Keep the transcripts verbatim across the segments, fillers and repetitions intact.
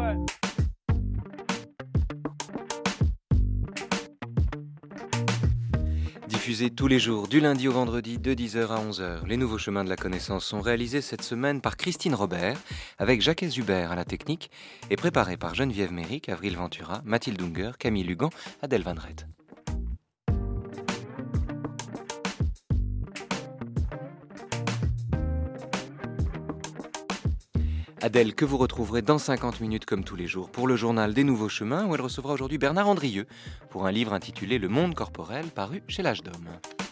Diffusés tous les jours, du lundi au vendredi, de dix heures à onze heures. Les nouveaux chemins de la connaissance sont réalisés cette semaine par Christine Robert, avec Jacques Hubert à la technique, et préparés par Geneviève Méric, Avril Ventura, Mathilde Unger, Camille Lugan, Adèle Van Ret. Adèle, que vous retrouverez dans cinquante minutes comme tous les jours pour le journal des Nouveaux Chemins, où elle recevra aujourd'hui Bernard Andrieux pour un livre intitulé Le Monde corporel, paru chez l'Âge d'Homme.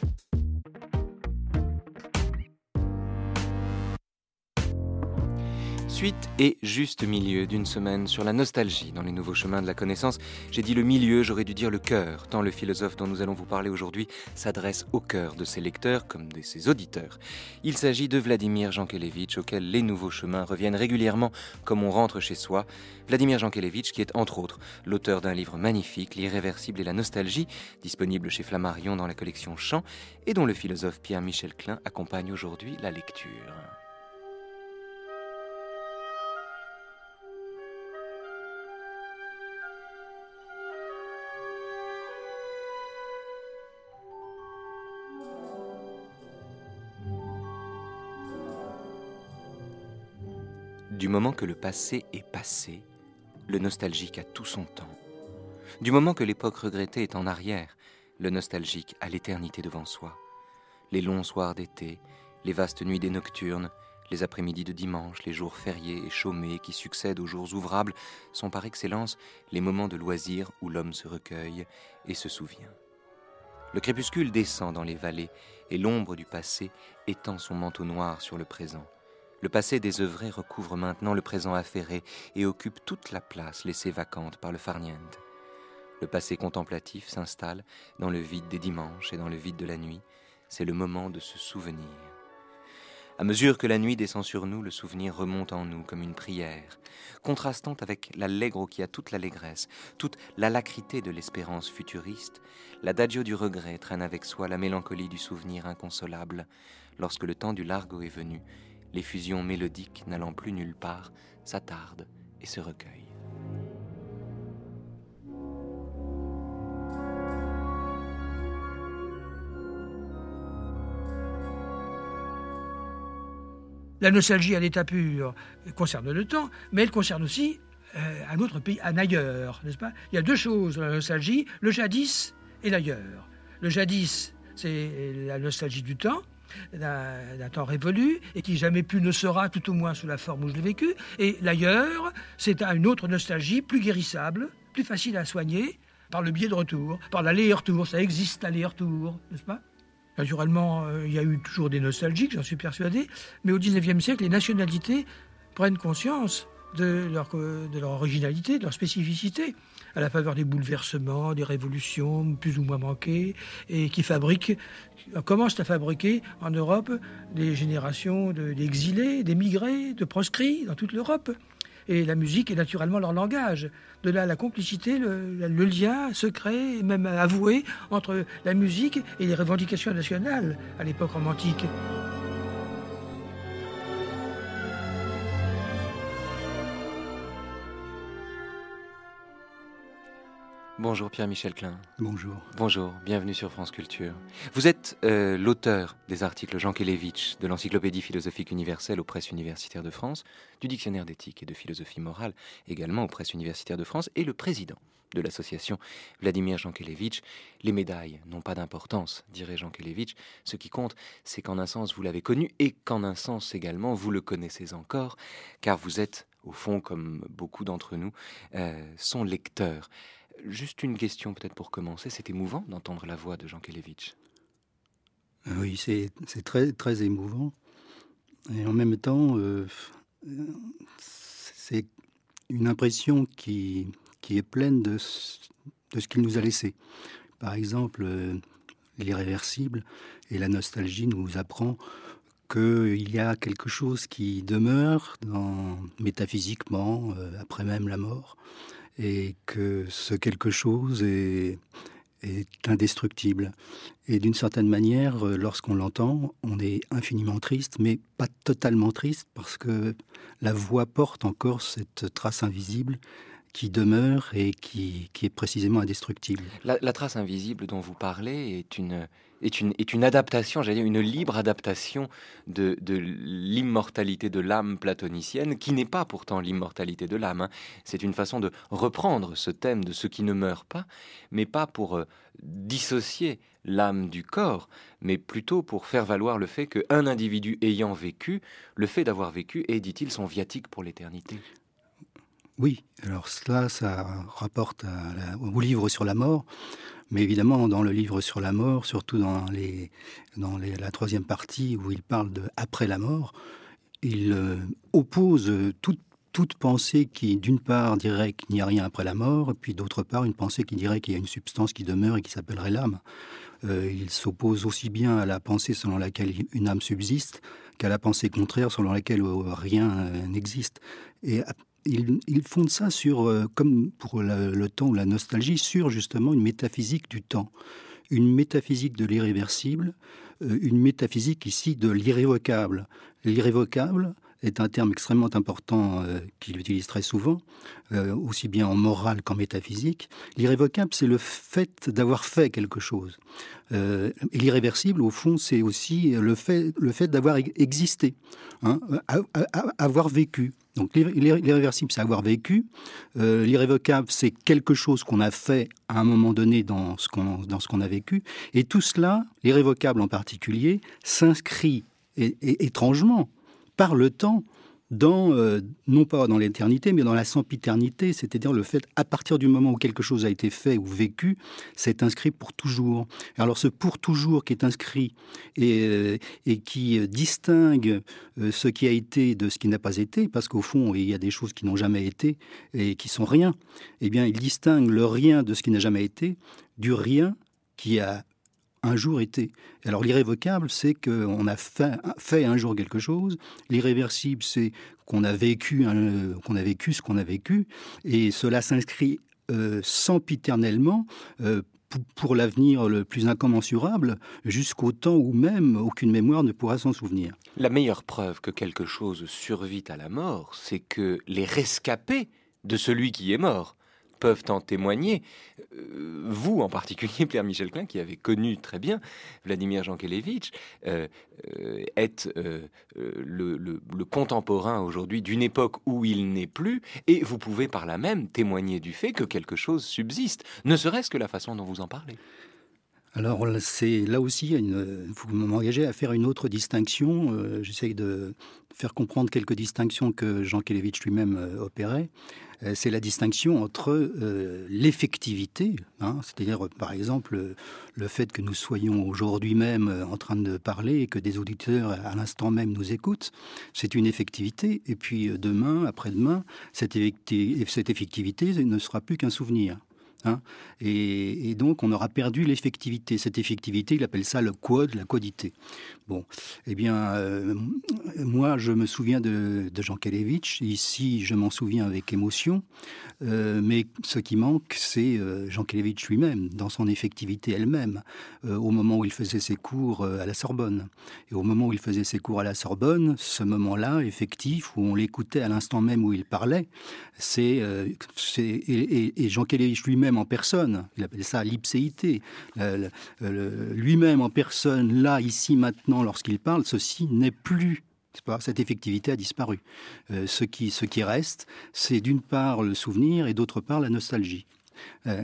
Suite et juste milieu d'une semaine sur la nostalgie dans les nouveaux chemins de la connaissance. J'ai dit le milieu, j'aurais dû dire le cœur, tant le philosophe dont nous allons vous parler aujourd'hui s'adresse au cœur de ses lecteurs comme de ses auditeurs. Il s'agit de Vladimir Jankélévitch, auquel les nouveaux chemins reviennent régulièrement comme on rentre chez soi. Vladimir Jankélévitch, qui est entre autres l'auteur d'un livre magnifique, L'Irréversible et la nostalgie, disponible chez Flammarion dans la collection Chants, et dont le philosophe Pierre-Michel Klein accompagne aujourd'hui la lecture. Du moment que le passé est passé, le nostalgique a tout son temps. Du moment que l'époque regrettée est en arrière, le nostalgique a l'éternité devant soi. Les longs soirs d'été, les vastes nuits des nocturnes, les après-midi de dimanche, les jours fériés et chômés qui succèdent aux jours ouvrables sont par excellence les moments de loisir où l'homme se recueille et se souvient. Le crépuscule descend dans les vallées et l'ombre du passé étend son manteau noir sur le présent. Le passé désœuvré recouvre maintenant le présent affairé et occupe toute la place laissée vacante par le farniente. Le passé contemplatif s'installe dans le vide des dimanches et dans le vide de la nuit. C'est le moment de se souvenir. À mesure que la nuit descend sur nous, le souvenir remonte en nous comme une prière, contrastant avec l'allegro qui a toute l'allégresse, toute l'alacrité de l'espérance futuriste. L'adagio du regret traîne avec soi la mélancolie du souvenir inconsolable. Lorsque le temps du largo est venu, les fusions mélodiques, n'allant plus nulle part, s'attardent et se recueillent. La nostalgie à l'état pur concerne le temps, mais elle concerne aussi euh, un autre pays, un ailleurs, n'est-ce pas ? Il y a deux choses dans la nostalgie, le jadis et l'ailleurs. Le jadis, c'est la nostalgie du temps, D'un, d'un temps révolu et qui jamais plus ne sera, tout au moins sous la forme où je l'ai vécu. Et l'ailleurs, c'est une autre nostalgie plus guérissable, plus facile à soigner par le biais de retour, par l'aller et retour. Ça existe l'aller et retour, n'est-ce pas ? Naturellement, euh, il y a eu toujours des nostalgiques, j'en suis persuadé, mais au dix-neuvième siècle, les nationalités prennent conscience de leur, de leur originalité, de leur spécificité, à la faveur des bouleversements, des révolutions plus ou moins manquées, et qui fabriquent, commencent à fabriquer en Europe des générations de, d'exilés, d'émigrés, de proscrits dans toute l'Europe. Et la musique est naturellement leur langage. De là, la complicité, le, le lien secret, et même avoué, entre la musique et les revendications nationales à l'époque romantique. Bonjour Pierre-Michel Klein. Bonjour. Bonjour, bienvenue sur France Culture. Vous êtes euh, l'auteur des articles Jankélévitch de l'Encyclopédie philosophique universelle aux presses universitaires de France, du Dictionnaire d'éthique et de philosophie morale également aux presses universitaires de France, et le président de l'association Vladimir Jankélévitch. Les médailles n'ont pas d'importance, dirait Jankélévitch. Ce qui compte, c'est qu'en un sens vous l'avez connu et qu'en un sens également vous le connaissez encore, car vous êtes, au fond, comme beaucoup d'entre nous, euh, son lecteur. Juste une question peut-être pour commencer, c'est émouvant d'entendre la voix de Jankélévitch. Oui, c'est, c'est très, très émouvant. Et en même temps, euh, c'est une impression qui, qui est pleine de, de ce qu'il nous a laissé. Par exemple, euh, l'irréversible et la nostalgie nous apprend qu'il y a quelque chose qui demeure dans, métaphysiquement, euh, après même la mort, et que ce quelque chose est, est indestructible. Et d'une certaine manière, lorsqu'on l'entend, on est infiniment triste, mais pas totalement triste, parce que la voix porte encore cette trace invisible qui demeure et qui, qui est précisément indestructible. La, la trace invisible dont vous parlez est une, est une, est une adaptation, j'allais dire une libre adaptation de, de l'immortalité de l'âme platonicienne, qui n'est pas pourtant l'immortalité de l'âme. Hein. C'est une façon de reprendre ce thème de ce qui ne meurt pas, mais pas pour euh, dissocier l'âme du corps, mais plutôt pour faire valoir le fait qu'un individu ayant vécu, le fait d'avoir vécu est, dit-il, son viatique pour l'éternité. Oui, alors cela, ça rapporte à la, au livre sur la mort, mais évidemment, dans le livre sur la mort, surtout dans, les, dans les, la troisième partie où il parle de après la mort, il euh, oppose toute, toute pensée qui, d'une part, dirait qu'il n'y a rien après la mort, et puis d'autre part, une pensée qui dirait qu'il y a une substance qui demeure et qui s'appellerait l'âme. Euh, il s'oppose aussi bien à la pensée selon laquelle une âme subsiste qu'à la pensée contraire selon laquelle rien euh, n'existe. Et Il, il fonde ça sur, euh, comme pour la, le temps ou la nostalgie, sur justement une métaphysique du temps, une métaphysique de l'irréversible, euh, une métaphysique ici de l'irrévocable. L'irrévocable est un terme extrêmement important euh, qu'il utilise très souvent, euh, aussi bien en morale qu'en métaphysique. L'irrévocable, c'est le fait d'avoir fait quelque chose. Euh, et l'irréversible, au fond, c'est aussi le fait, le fait d'avoir existé, hein, à, à, à, avoir vécu. Donc l'irréversible, c'est avoir vécu. Euh, l'irrévocable, c'est quelque chose qu'on a fait à un moment donné dans ce qu'on, dans ce qu'on a vécu. Et tout cela, l'irrévocable en particulier, s'inscrit et, et, étrangement par le temps, dans, euh, non pas dans l'éternité, mais dans la sempiternité, c'est-à-dire le fait, à partir du moment où quelque chose a été fait ou vécu, c'est inscrit pour toujours. Alors ce pour toujours qui est inscrit et, euh, et qui distingue euh, ce qui a été de ce qui n'a pas été, parce qu'au fond, il y a des choses qui n'ont jamais été et qui sont rien, eh bien, il distingue le rien de ce qui n'a jamais été du rien qui a un jour été. Alors l'irrévocable, c'est qu'on a fait, fait un jour quelque chose. L'irréversible, c'est qu'on a vécu, un, qu'on a vécu ce qu'on a vécu. Et cela s'inscrit euh, sempiternellement euh, pour, pour l'avenir le plus incommensurable, jusqu'au temps où même aucune mémoire ne pourra s'en souvenir. La meilleure preuve que quelque chose survit à la mort, c'est que les rescapés de celui qui est mort peuvent en témoigner. Euh, vous, en particulier, Pierre-Michel Klein, qui avez connu très bien Vladimir Jankélévitch, euh, euh, êtes euh, le, le, le contemporain aujourd'hui d'une époque où il n'est plus, et vous pouvez par là même témoigner du fait que quelque chose subsiste, ne serait-ce que la façon dont vous en parlez. Alors, c'est là aussi, une, vous m'engagez à faire une autre distinction. Euh, j'essaye de faire comprendre quelques distinctions que Jankélévitch lui-même euh, opérait. Euh, c'est la distinction entre euh, l'effectivité, hein, c'est-à-dire, euh, par exemple, le, le fait que nous soyons aujourd'hui même euh, en train de parler et que des auditeurs, à l'instant même, nous écoutent, c'est une effectivité. Et puis, euh, demain, après-demain, cette, effecti- cette effectivité ne sera plus qu'un souvenir. Hein, et, et donc on aura perdu l'effectivité. Cette effectivité, il appelle ça le quod, la quodité. Bon, eh bien, euh, moi je me souviens de, de Jankélévitch, ici je m'en souviens avec émotion, euh, mais ce qui manque c'est euh, Jankélévitch lui-même, dans son effectivité elle-même, euh, au moment où il faisait ses cours euh, à la Sorbonne. Et au moment où il faisait ses cours à la Sorbonne, ce moment-là, effectif, où on l'écoutait à l'instant même où il parlait, c'est, euh, c'est et, et, et Jankélévitch lui-même en personne, il appelle ça l'ipséité, le, le, le, lui-même en personne, là, ici, maintenant, lorsqu'il parle, ceci n'est plus, c'est pas, cette effectivité a disparu. Euh, ce, qui, ce qui reste, c'est d'une part le souvenir et d'autre part la nostalgie. Euh...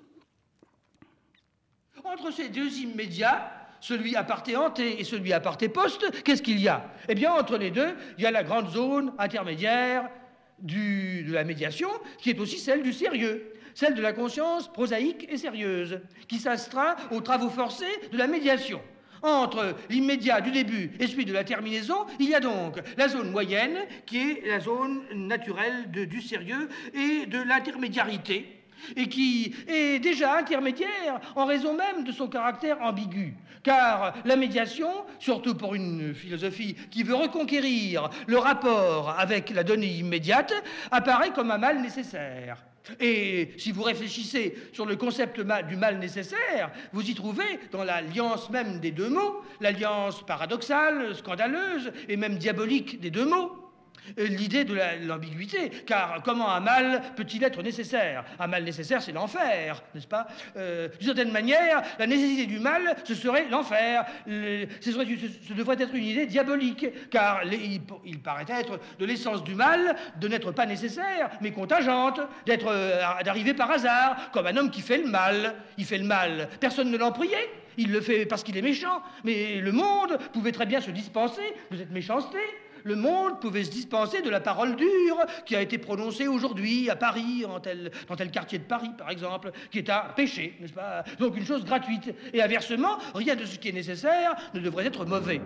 Entre ces deux immédiats, celui à parté ante et celui à parté poste, qu'est-ce qu'il y a? Eh bien, entre les deux, il y a la grande zone intermédiaire du, de la médiation, qui est aussi celle du sérieux. Celle de la conscience prosaïque et sérieuse, qui s'astreint aux travaux forcés de la médiation. Entre l'immédiat du début et celui de la terminaison, il y a donc la zone moyenne, qui est la zone naturelle de, du sérieux et de l'intermédiarité, et qui est déjà intermédiaire en raison même de son caractère ambigu. Car la médiation, surtout pour une philosophie qui veut reconquérir le rapport avec la donnée immédiate, apparaît comme un mal nécessaire. Et si vous réfléchissez sur le concept du mal nécessaire, vous y trouvez, dans l'alliance même des deux mots, l'alliance paradoxale, scandaleuse et même diabolique des deux mots, l'idée de l'ambiguïté, car comment un mal peut-il être nécessaire? Un mal nécessaire, c'est l'enfer, n'est-ce pas? euh, D'une certaine manière, la nécessité du mal, ce serait l'enfer. Ce, serait, ce devrait être une idée diabolique, car les, il, il paraît être de l'essence du mal de n'être pas nécessaire, mais contingente, d'être, euh, d'arriver par hasard, comme un homme qui fait le mal. Il fait le mal, personne ne l'en priait. Il le fait parce qu'il est méchant, mais le monde pouvait très bien se dispenser de cette méchanceté. Le monde pouvait se dispenser de la parole dure qui a été prononcée aujourd'hui à Paris, en tel, dans tel quartier de Paris, par exemple, qui est un péché, n'est-ce pas? Donc une chose gratuite. Et inversement, rien de ce qui est nécessaire ne devrait être mauvais.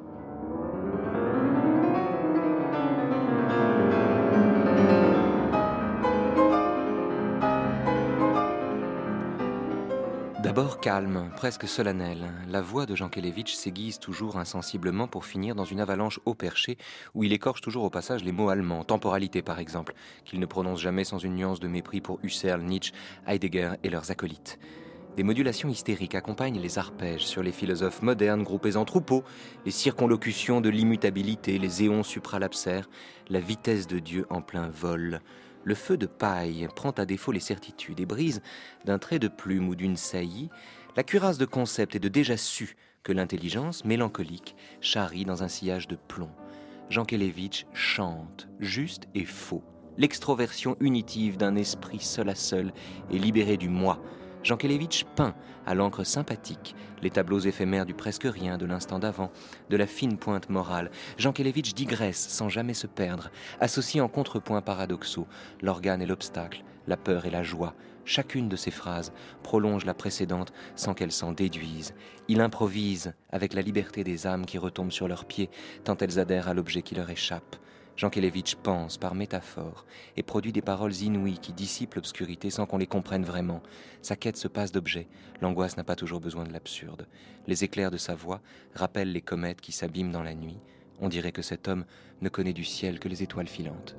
D'abord calme, presque solennelle, la voix de Jankélévitch s'aiguise toujours insensiblement pour finir dans une avalanche haut perché où il écorche toujours au passage les mots allemands, temporalité par exemple, qu'il ne prononce jamais sans une nuance de mépris pour Husserl, Nietzsche, Heidegger et leurs acolytes. Des modulations hystériques accompagnent les arpèges sur les philosophes modernes groupés en troupeaux, les circonlocutions de l'immutabilité, les éons supralapsaires, la vitesse de Dieu en plein vol. Le feu de paille prend à défaut les certitudes et brise, d'un trait de plume ou d'une saillie, la cuirasse de concept et de déjà su que l'intelligence mélancolique charrie dans un sillage de plomb. Jankélévitch chante, juste et faux, l'extroversion unitive d'un esprit seul à seul et libéré du moi. Jankélévitch peint à l'encre sympathique les tableaux éphémères du presque rien de l'instant d'avant, de la fine pointe morale. Jankélévitch digresse sans jamais se perdre, associe en contrepoints paradoxaux l'organe et l'obstacle, la peur et la joie. Chacune de ces phrases prolonge la précédente sans qu'elle s'en déduise. Il improvise avec la liberté des âmes qui retombent sur leurs pieds tant elles adhèrent à l'objet qui leur échappe. Jankélévitch pense par métaphore et produit des paroles inouïes qui dissipent l'obscurité sans qu'on les comprenne vraiment. Sa quête se passe d'objets, l'angoisse n'a pas toujours besoin de l'absurde. Les éclairs de sa voix rappellent les comètes qui s'abîment dans la nuit. On dirait que cet homme ne connaît du ciel que les étoiles filantes.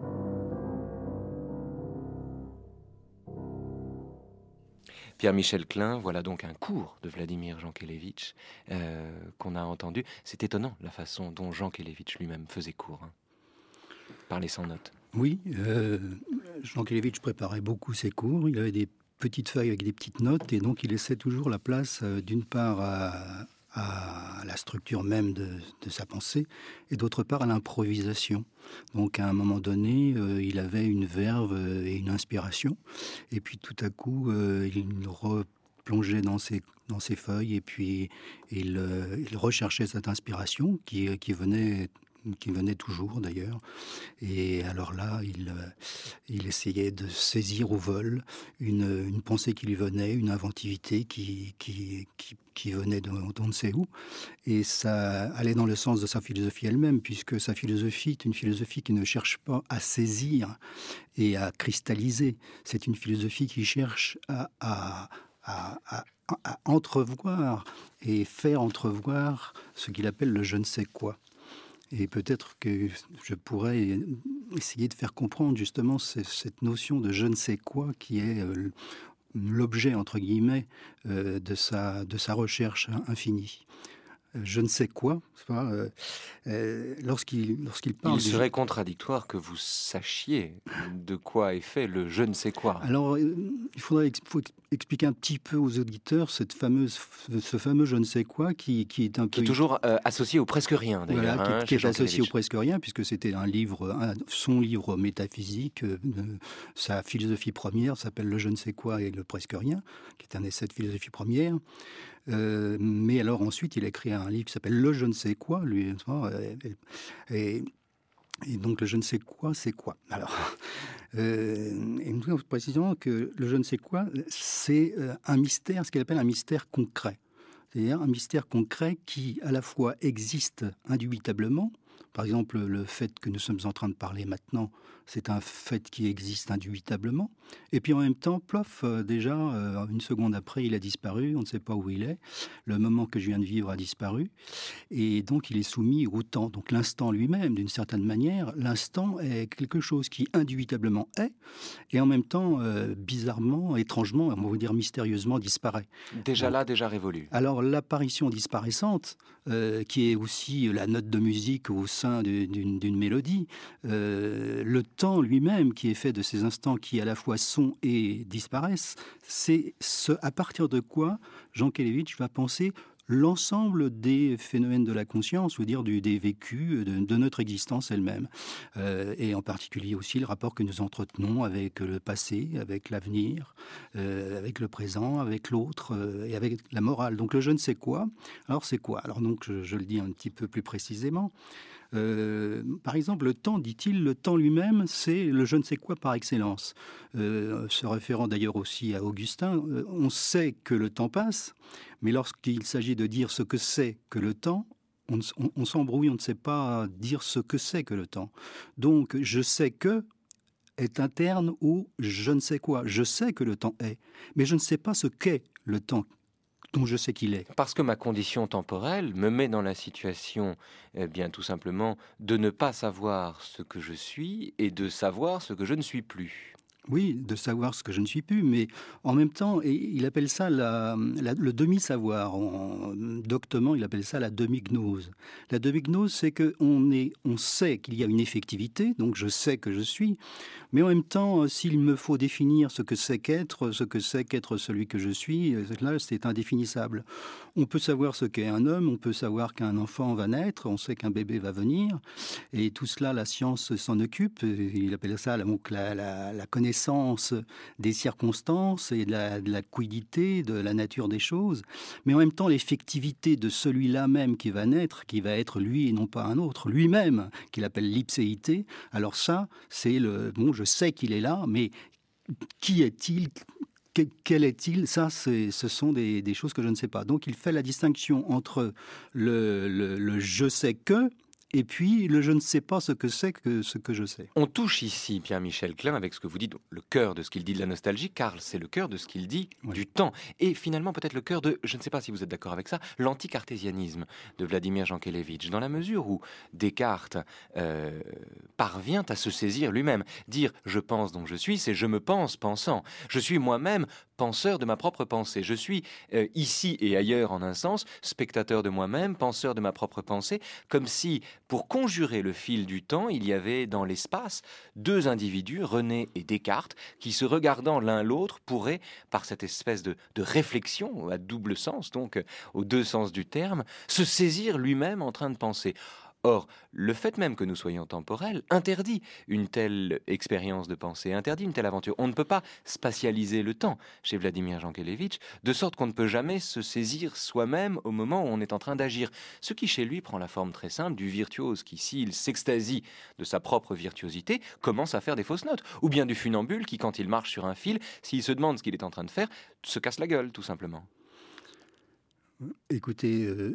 Pierre-Michel Klein, voilà donc un cours de Vladimir Jankélévitch euh, qu'on a entendu. C'est étonnant la façon dont Jankélévitch lui-même faisait cours. Hein. Parler sans notes. Oui, euh, Jankélévitch préparait beaucoup ses cours. Il avait des petites feuilles avec des petites notes et donc il laissait toujours la place euh, d'une part à, à la structure même de, de sa pensée et d'autre part à l'improvisation. Donc à un moment donné, euh, il avait une verve et une inspiration et puis tout à coup, euh, il replongeait dans ses, dans ses feuilles et puis il, euh, il recherchait cette inspiration qui, qui venait... qui venait toujours d'ailleurs. Et alors là, il, euh, il essayait de saisir au vol une, une pensée qui lui venait, une inventivité qui, qui, qui, qui venait de on ne sait où. Et ça allait dans le sens de sa philosophie elle-même, puisque sa philosophie est une philosophie qui ne cherche pas à saisir et à cristalliser. C'est une philosophie qui cherche à, à, à, à, à entrevoir et faire entrevoir ce qu'il appelle le je ne sais quoi. Et peut-être que je pourrais essayer de faire comprendre justement cette notion de je ne sais quoi qui est l'objet, entre guillemets, de sa, de sa recherche infinie. Je ne sais quoi, euh, euh, lorsqu'il, lorsqu'il parle... Il serait contradictoire que vous sachiez de quoi est fait le je ne sais quoi. Alors, euh, il faudrait faut expliquer un petit peu aux auditeurs cette fameuse, ce fameux je ne sais quoi qui, qui est un qui peu... est toujours euh, associé au presque rien, d'ailleurs. Voilà, hein, qui, qui est associé au presque rien, puisque c'était un livre, un, son livre métaphysique, euh, sa philosophie première s'appelle Le je ne sais quoi et le presque rien, qui est un essai de philosophie première. Euh, mais alors ensuite, il a écrit un livre qui s'appelle Le je ne sais quoi, lui, et, et, et donc le je ne sais quoi, c'est quoi? Alors, euh, et nous disons précisément que le je ne sais quoi, c'est un mystère, ce qu'il appelle un mystère concret. C'est-à-dire un mystère concret qui, à la fois, existe indubitablement, Par exemple, le fait que nous sommes en train de parler maintenant, c'est un fait qui existe indubitablement. Et puis en même temps, plof, euh, déjà, euh, une seconde après, il a disparu, on ne sait pas où il est. Le moment que je viens de vivre a disparu. Et donc, il est soumis au temps. Donc l'instant lui-même, d'une certaine manière, l'instant est quelque chose qui indubitablement est, et en même temps, euh, bizarrement, étrangement, on va dire mystérieusement, disparaît. Déjà donc, là, déjà révolu. Alors l'apparition disparaissante, euh, qui est aussi la note de musique au sein d'une, d'une mélodie, euh, le temps lui-même qui est fait de ces instants qui à la fois sont et disparaissent, c'est ce à partir de quoi Jean Kelevitch va penser l'ensemble des phénomènes de la conscience, ou dire du, des vécus de, de notre existence elle-même. Euh, et en particulier aussi le rapport que nous entretenons avec le passé, avec l'avenir, euh, avec le présent, avec l'autre euh, et avec la morale. Donc le je ne sais quoi. Alors c'est quoi? Alors donc je, je le dis un petit peu plus précisément. Euh, par exemple, le temps, dit-il, le temps lui-même, c'est le je ne sais quoi par excellence. Euh, se référant d'ailleurs aussi à Augustin, euh, on sait que le temps passe, mais lorsqu'il s'agit de dire ce que c'est que le temps, on, on, on s'embrouille, on ne sait pas dire ce que c'est que le temps. Donc, je sais que est interne au je ne sais quoi. Je sais que le temps est, mais je ne sais pas ce qu'est le temps dont je sais qu'il est. Parce que ma condition temporelle me met dans la situation, eh bien, tout simplement, de ne pas savoir ce que je suis et de savoir ce que je ne suis plus. Oui, de savoir ce que je ne suis plus, mais en même temps, et il appelle ça la, la, le demi-savoir. En, doctement, il appelle ça la demi-gnose. La demi-gnose, c'est qu'on est, on sait qu'il y a une effectivité, donc je sais que je suis, mais en même temps, s'il me faut définir ce que c'est qu'être, ce que c'est qu'être celui que je suis, là, c'est indéfinissable. On peut savoir ce qu'est un homme, on peut savoir qu'un enfant va naître, on sait qu'un bébé va venir, et tout cela, la science s'en occupe. Il appelle ça donc, la, la, la connaissance des circonstances et de la, de la quiddité, de la nature des choses, mais en même temps l'effectivité de celui-là même qui va naître, qui va être lui et non pas un autre, lui-même, qu'il appelle l'ipséité. Alors ça, c'est le... Bon, je sais qu'il est là, mais qui est-il ? Quel est-il? Ça, c'est, ce sont des, des choses que je ne sais pas. Donc il fait la distinction entre le, le, le je sais que et puis le je ne sais pas ce que c'est que ce que je sais. On touche ici, Pierre-Michel Klein, avec ce que vous dites, le cœur de ce qu'il dit de la nostalgie, car c'est le cœur de ce qu'il dit oui. du temps. Et finalement, peut-être le cœur de, je ne sais pas si vous êtes d'accord avec ça, l'anticartésianisme de Vladimir Jankélévitch, dans la mesure où Descartes euh, parvient à se saisir lui-même. Dire « je pense donc je suis », c'est « je me pense pensant ». Je suis moi-même penseur de ma propre pensée. Je suis euh, ici et ailleurs en un sens, spectateur de moi-même, penseur de ma propre pensée, comme si... Pour conjurer le fil du temps, il y avait dans l'espace deux individus, René et Descartes, qui se regardant l'un l'autre pourraient, par cette espèce de, de réflexion à double sens, donc euh, aux deux sens du terme, se saisir lui-même en train de penser. Or, le fait même que nous soyons temporels interdit une telle expérience de pensée, interdit une telle aventure. On ne peut pas spatialiser le temps chez Vladimir Jankélévitch, de sorte qu'on ne peut jamais se saisir soi-même au moment où on est en train d'agir. Ce qui chez lui prend la forme très simple du virtuose qui, s'il s'extasie de sa propre virtuosité, commence à faire des fausses notes. Ou bien du funambule qui, quand il marche sur un fil, s'il se demande ce qu'il est en train de faire, se casse la gueule, tout simplement. Écoutez... Euh...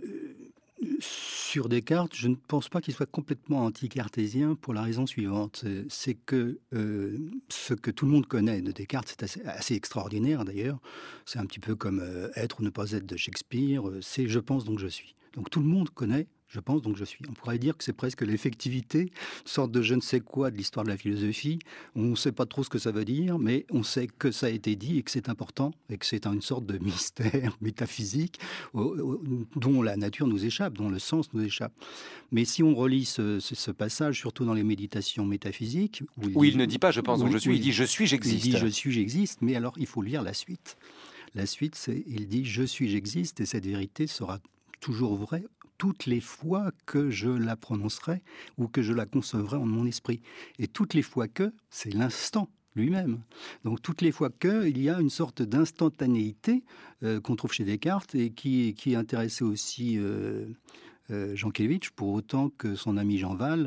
Sur Descartes, je ne pense pas qu'il soit complètement anti-cartésien pour la raison suivante. C'est que euh, ce que tout le monde connaît de Descartes, c'est assez, assez extraordinaire d'ailleurs. C'est un petit peu comme euh, être ou ne pas être de Shakespeare. C'est « je pense donc je suis ». Donc tout le monde connaît « je pense donc je suis ». On pourrait dire que c'est presque l'effectivité, une sorte de je ne sais quoi de l'histoire de la philosophie. On ne sait pas trop ce que ça veut dire, mais on sait que ça a été dit et que c'est important et que c'est une sorte de mystère métaphysique dont la nature nous échappe, dont le sens nous échappe. Mais si on relit ce, ce, ce passage, surtout dans les méditations métaphysiques... Où il, où dit, il ne dit pas « je pense donc je suis », il dit « je suis, j'existe ». Il dit « je suis, j'existe », mais alors il faut lire la suite. La suite, c'est il dit « je suis, j'existe » et cette vérité sera toujours vraie toutes les fois que je la prononcerai ou que je la concevrai en mon esprit. Et toutes les fois que, c'est l'instant lui-même. Donc toutes les fois que, il y a une sorte d'instantanéité euh, qu'on trouve chez Descartes et qui, qui intéressait aussi euh, euh, Jankélévitch, pour autant que son ami Jean Val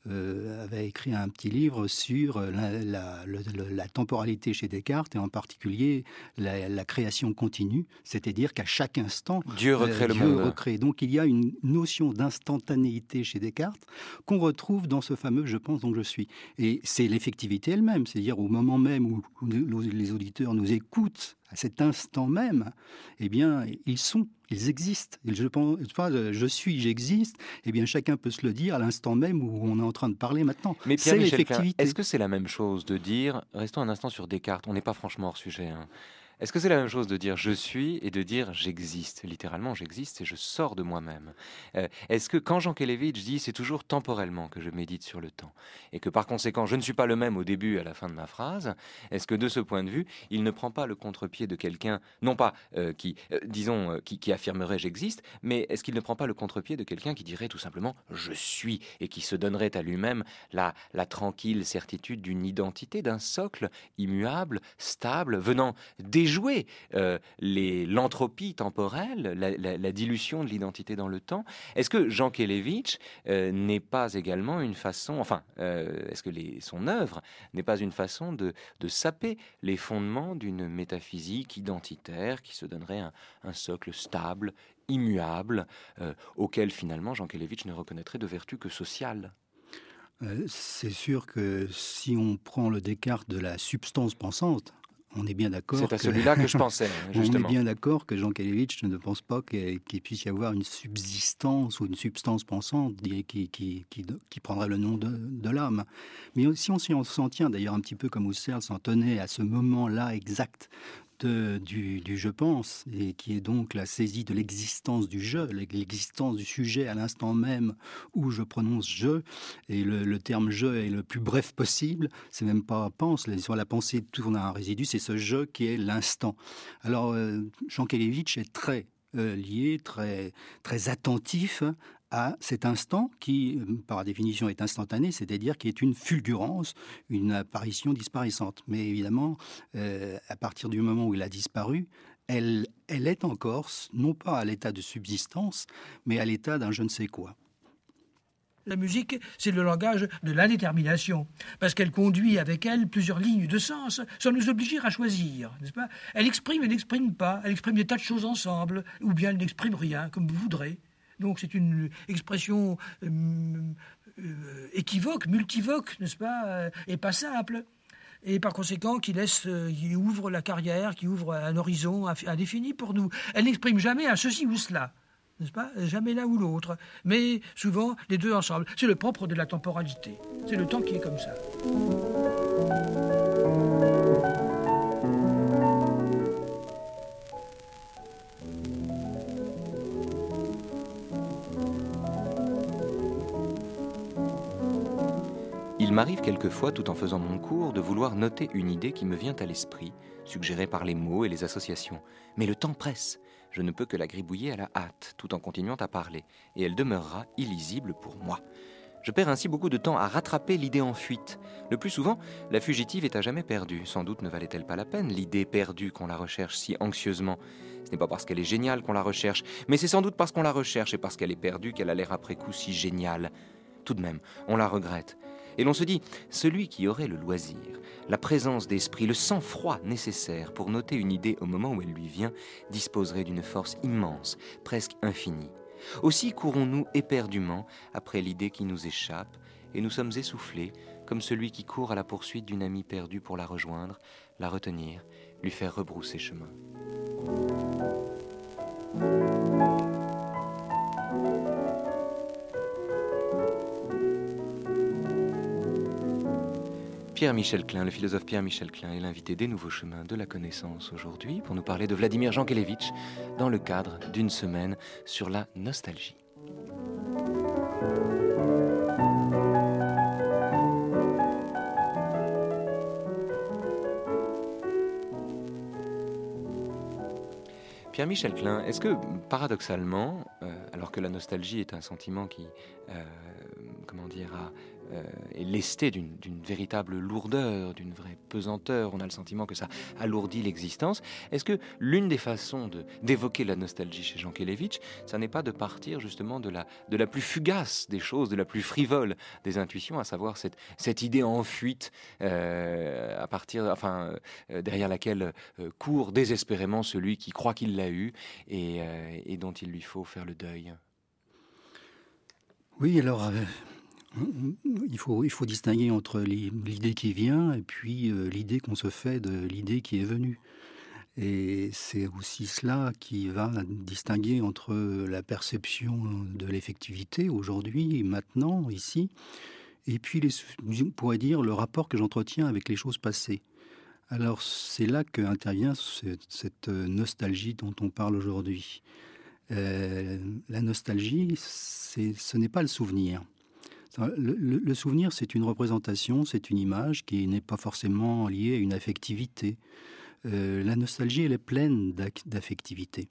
euh, avait écrit un petit livre sur la, la, la, la temporalité chez Descartes, et en particulier la, la création continue, c'est-à-dire qu'à chaque instant, Dieu recrée euh, le Dieu monde. recrée. Donc il y a une notion d'instantanéité chez Descartes qu'on retrouve dans ce fameux « je pense donc je suis ». Et c'est l'effectivité elle-même, c'est-à-dire au moment même où les auditeurs nous écoutent, à cet instant même, eh bien, ils sont, ils existent. Et je pense, je suis, j'existe. Eh bien, chacun peut se le dire à l'instant même où on est en train de parler maintenant. Mais c'est l'effectivité. Est-ce que c'est la même chose de dire, restons un instant sur Descartes, on n'est pas franchement hors sujet, hein. Est-ce que c'est la même chose de dire « je suis » et de dire « j'existe » ? Littéralement, j'existe et je sors de moi-même. Euh, est-ce que quand Jean Kelevitch dit « c'est toujours temporellement que je médite sur le temps » et que par conséquent, je ne suis pas le même au début et à la fin de ma phrase, est-ce que de ce point de vue, il ne prend pas le contre-pied de quelqu'un, non pas euh, qui, euh, disons, euh, qui, qui affirmerait « j'existe », mais est-ce qu'il ne prend pas le contre-pied de quelqu'un qui dirait tout simplement « je suis » et qui se donnerait à lui-même la, la tranquille certitude d'une identité, d'un socle immuable, stable, venant déjouer euh, les, l'entropie temporelle, la, la, la dilution de l'identité dans le temps? Est-ce que Jean Kelevitch euh, n'est pas également une façon, enfin, euh, est-ce que les, son œuvre n'est pas une façon de, de saper les fondements d'une métaphysique identitaire qui se donnerait un, un socle stable, immuable, euh, auquel finalement Jean Kelevitch ne reconnaîtrait de vertu que sociale? Euh, c'est sûr que si on prend le Descartes de la substance pensante, on est bien d'accord. C'est à que... celui-là que je pensais, justement. On est bien d'accord que Jean Kelevitch ne pense pas qu'il, qu'il puisse y avoir une subsistance ou une substance pensante qui, qui, qui, qui, qui prendrait le nom de, de l'âme. Mais si on, si on s'en tient, d'ailleurs un petit peu comme Husserl s'en tenait à ce moment-là exact de, du, du je pense, et qui est donc la saisie de l'existence du je, l'existence du sujet à l'instant même où je prononce je, et le, le terme je est le plus bref possible, c'est même pas pense, sur la pensée tourne à un résidu, c'est ce je qui est l'instant. Alors euh, Jean Kelevitch est très euh, lié, très, très attentif à cet instant qui, par définition, est instantané, c'est-à-dire qui est une fulgurance, une apparition disparaissante. Mais évidemment, euh, à partir du moment où il a disparu, elle, elle est encore, non pas à l'état de subsistance, mais à l'état d'un je ne sais quoi. La musique, c'est le langage de l'indétermination, parce qu'elle conduit avec elle plusieurs lignes de sens, sans nous obliger à choisir, n'est-ce pas ? Elle exprime et n'exprime pas, elle exprime des tas de choses ensemble, ou bien elle n'exprime rien, comme vous voudrez. Donc c'est une expression euh, euh, équivoque, multivoque, n'est-ce pas, euh, et pas simple. Et par conséquent, qui laisse, euh, qui ouvre la carrière, qui ouvre un horizon indéfini pour nous. Elle n'exprime jamais un ceci ou cela, n'est-ce pas ? Jamais l'un ou l'autre, mais souvent les deux ensemble. C'est le propre de la temporalité. C'est le temps qui est comme ça. Il m'arrive quelquefois, tout en faisant mon cours, de vouloir noter une idée qui me vient à l'esprit, suggérée par les mots et les associations. Mais le temps presse. Je ne peux que la gribouiller à la hâte, tout en continuant à parler, et elle demeurera illisible pour moi. Je perds ainsi beaucoup de temps à rattraper l'idée en fuite. Le plus souvent, la fugitive est à jamais perdue. Sans doute ne valait-elle pas la peine, l'idée perdue qu'on la recherche si anxieusement. Ce n'est pas parce qu'elle est géniale qu'on la recherche, mais c'est sans doute parce qu'on la recherche et parce qu'elle est perdue qu'elle a l'air après coup si géniale. Tout de même, on la regrette. Et l'on se dit, celui qui aurait le loisir, la présence d'esprit, le sang-froid nécessaire pour noter une idée au moment où elle lui vient, disposerait d'une force immense, presque infinie. Aussi courons-nous éperdument après l'idée qui nous échappe, et nous sommes essoufflés, comme celui qui court à la poursuite d'une amie perdue pour la rejoindre, la retenir, lui faire rebrousser chemin. Pierre-Michel Klein, le philosophe Pierre-Michel Klein est l'invité des Nouveaux Chemins de la Connaissance aujourd'hui pour nous parler de Vladimir Jean Kelevitch dans le cadre d'une semaine sur la nostalgie. Pierre-Michel Klein, est-ce que, paradoxalement, euh, alors que la nostalgie est un sentiment qui euh, comment dire, à, euh, est lesté d'une, d'une véritable lourdeur, d'une vraie pesanteur. On a le sentiment que ça alourdit l'existence. Est-ce que l'une des façons de, d'évoquer la nostalgie chez Jankélévitch, ça n'est pas de partir justement de la, de la plus fugace des choses, de la plus frivole des intuitions, à savoir cette, cette idée en fuite, euh, à partir, enfin, euh, derrière laquelle euh, court désespérément celui qui croit qu'il l'a eu et, euh, et dont il lui faut faire le deuil? Oui, alors... Euh... Il faut, il faut distinguer entre l'idée qui vient et puis euh, l'idée qu'on se fait de l'idée qui est venue. Et c'est aussi cela qui va distinguer entre la perception de l'effectivité aujourd'hui, maintenant, ici, et puis, les, on pourrait dire, le rapport que j'entretiens avec les choses passées. Alors, c'est là qu'intervient cette, cette nostalgie dont on parle aujourd'hui. Euh, la nostalgie, c'est, ce n'est pas le souvenir. Le, le, le souvenir, c'est une représentation, c'est une image qui n'est pas forcément liée à une affectivité. Euh, la nostalgie, elle est pleine d'affectivité.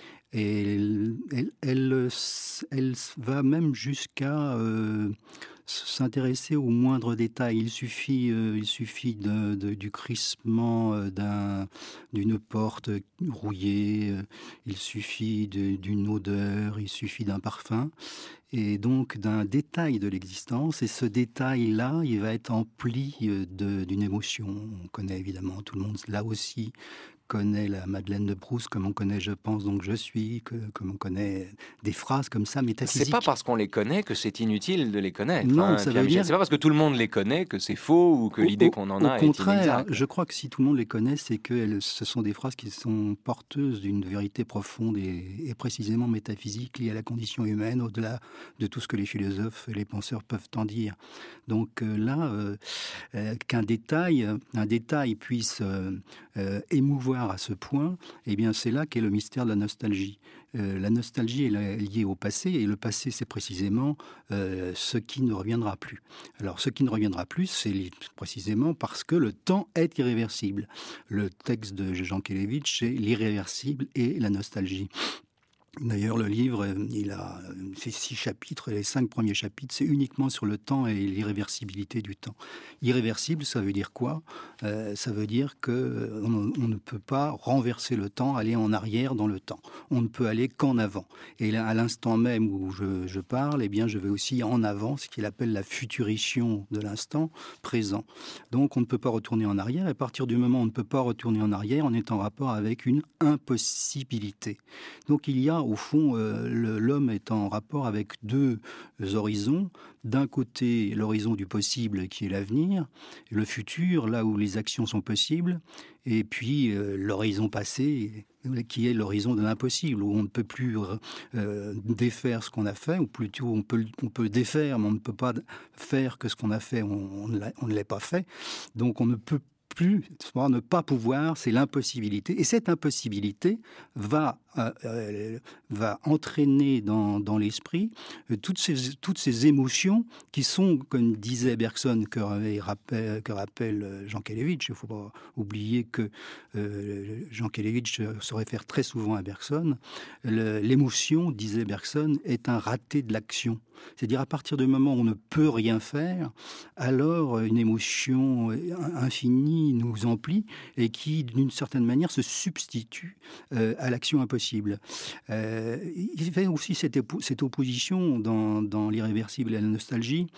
Et elle, elle, elle, elle va même jusqu'à euh, s'intéresser aux moindres détails. Il suffit, euh, il suffit de, de, du crissement d'un, d'une porte rouillée, il suffit de, d'une odeur, il suffit d'un parfum. Et donc d'un détail de l'existence, et ce détail-là, il va être empli de, d'une émotion. On connaît évidemment, tout le monde là aussi connaît la Madeleine de Proust, comme on connaît Je pense donc je suis, que, comme on connaît des phrases comme ça métaphysiques. C'est pas parce qu'on les connaît que c'est inutile de les connaître. Non, hein, ça Pierre veut Michel. dire... C'est pas parce que tout le monde les connaît que c'est faux ou que au, l'idée qu'on en a est inexacte. Au contraire, je crois que si tout le monde les connaît, c'est que elles, ce sont des phrases qui sont porteuses d'une vérité profonde et, et précisément métaphysique liée à la condition humaine, au-delà de tout ce que les philosophes et les penseurs peuvent en dire. Donc euh, là, euh, euh, qu'un détail, un détail puisse euh, euh, émouvoir à ce point, eh bien, c'est là qu'est le mystère de la nostalgie. Euh, la nostalgie est liée au passé, et le passé, c'est précisément euh, ce qui ne reviendra plus. Alors, ce qui ne reviendra plus, c'est précisément parce que le temps est irréversible. Le texte de Jankélévitch, c'est l'irréversible et la nostalgie. D'ailleurs, le livre, il a fait six chapitres. Les cinq premiers chapitres, c'est uniquement sur le temps et l'irréversibilité du temps. Irréversible, ça veut dire quoi ? euh, Ça veut dire que on, on ne peut pas renverser le temps, aller en arrière dans le temps. On ne peut aller qu'en avant. Et là, à l'instant même où je, je parle, eh bien, je vais aussi en avant, ce qu'il appelle la futurition de l'instant présent. Donc, on ne peut pas retourner en arrière. Et à partir du moment où on ne peut pas retourner en arrière, on est en rapport avec une impossibilité. Donc, il y a au fond, euh, le, l'homme est en rapport avec deux horizons. D'un côté, l'horizon du possible qui est l'avenir, le futur, là où les actions sont possibles, et puis euh, l'horizon passé qui est l'horizon de l'impossible, où on ne peut plus euh, défaire ce qu'on a fait, ou plutôt on peut, on peut défaire, mais on ne peut pas faire que ce qu'on a fait, on, on, on ne l'a pas fait. Donc on ne peut plus, ne pas pouvoir, c'est l'impossibilité. Et cette impossibilité va, euh, va entraîner dans, dans l'esprit euh, toutes, ces, toutes ces émotions qui sont, comme disait Bergson, que, rappelle, que rappelle Jankélévitch. Il ne faut pas oublier que euh, Jankélévitch se réfère très souvent à Bergson. Le, l'émotion, disait Bergson, est un raté de l'action. C'est-à-dire à partir du moment où on ne peut rien faire, alors une émotion infinie nous emplit et qui, d'une certaine manière, se substitue euh, à l'action impossible. Euh, il fait aussi cette, épo- cette opposition dans, dans l'irréversible et la nostalgie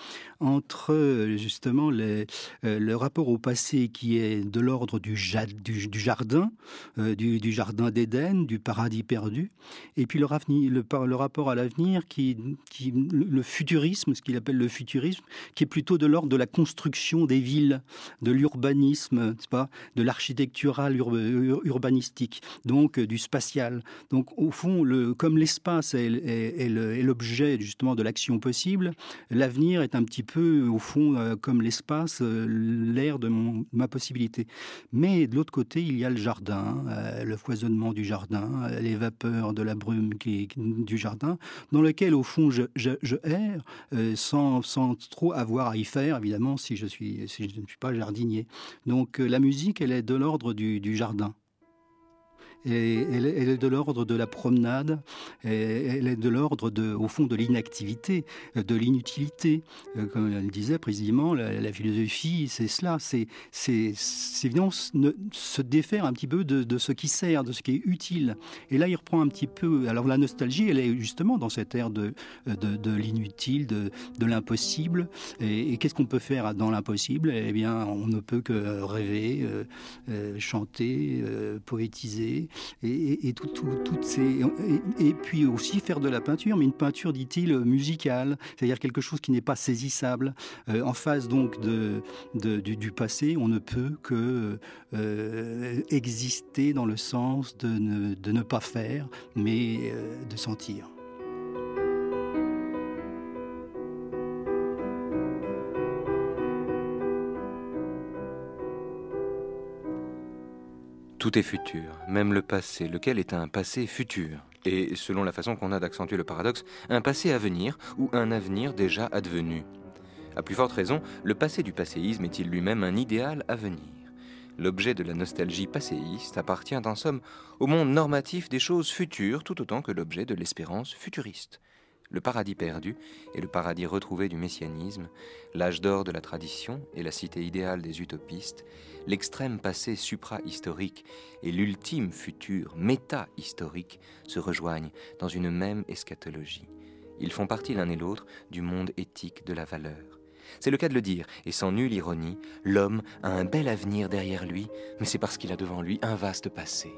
entre, justement, les, euh, le rapport au passé qui est de l'ordre du, ja- du, du jardin, euh, du, du jardin d'Éden, du paradis perdu, et puis le, rafni- le, le rapport à l'avenir qui... qui le futurisme, ce qu'il appelle le futurisme, qui est plutôt de l'ordre de la construction des villes, de l'urbanisme, c'est pas, de l'architectural ur- urbanistique, donc euh, du spatial. Donc au fond, le, comme l'espace est, est, est, le, est l'objet justement de l'action possible, l'avenir est un petit peu au fond euh, comme l'espace, euh, l'air de mon, ma possibilité. Mais de l'autre côté, il y a le jardin, euh, le foisonnement du jardin, euh, les vapeurs de la brume qui, du jardin, dans lequel au fond je, je, je erre euh, sans, sans trop avoir à y faire, évidemment, si je, suis, si je ne suis pas jardinier. Donc euh, la musique, elle est de l'ordre du, du jardin. Et elle, elle est de l'ordre de la promenade, elle est de l'ordre, de, au fond, de l'inactivité, de l'inutilité. Comme elle disait précisément, la, la philosophie, c'est cela, c'est, c'est, c'est évidemment se défaire un petit peu de, de ce qui sert, de ce qui est utile. Et là, il reprend un petit peu... Alors la nostalgie, elle est justement dans cette ère de, de, de l'inutile, de, de l'impossible. Et, et qu'est-ce qu'on peut faire dans l'impossible ? Eh bien, on ne peut que rêver, euh, euh, chanter, euh, poétiser, et, et, et tout, tout, toutes ces... Et, et puis aussi faire de la peinture, mais une peinture, dit-il, musicale, c'est-à-dire quelque chose qui n'est pas saisissable. Euh, en face donc de, de, du, du passé, on ne peut que euh, exister dans le sens de ne, de ne pas faire, mais euh, de sentir. Tout est futur, même le passé, lequel est un passé futur. Et selon la façon qu'on a d'accentuer le paradoxe, un passé à venir ou un avenir déjà advenu. À plus forte raison, le passé du passéisme est-il lui-même un idéal à venir. L'objet de la nostalgie passéiste appartient en somme au monde normatif des choses futures tout autant que l'objet de l'espérance futuriste. Le paradis perdu et le paradis retrouvé du messianisme, l'âge d'or de la tradition et la cité idéale des utopistes, l'extrême passé supra-historique et l'ultime futur méta-historique se rejoignent dans une même eschatologie. Ils font partie l'un et l'autre du monde éthique de la valeur. C'est le cas de le dire, et sans nulle ironie, l'homme a un bel avenir derrière lui, mais c'est parce qu'il a devant lui un vaste passé.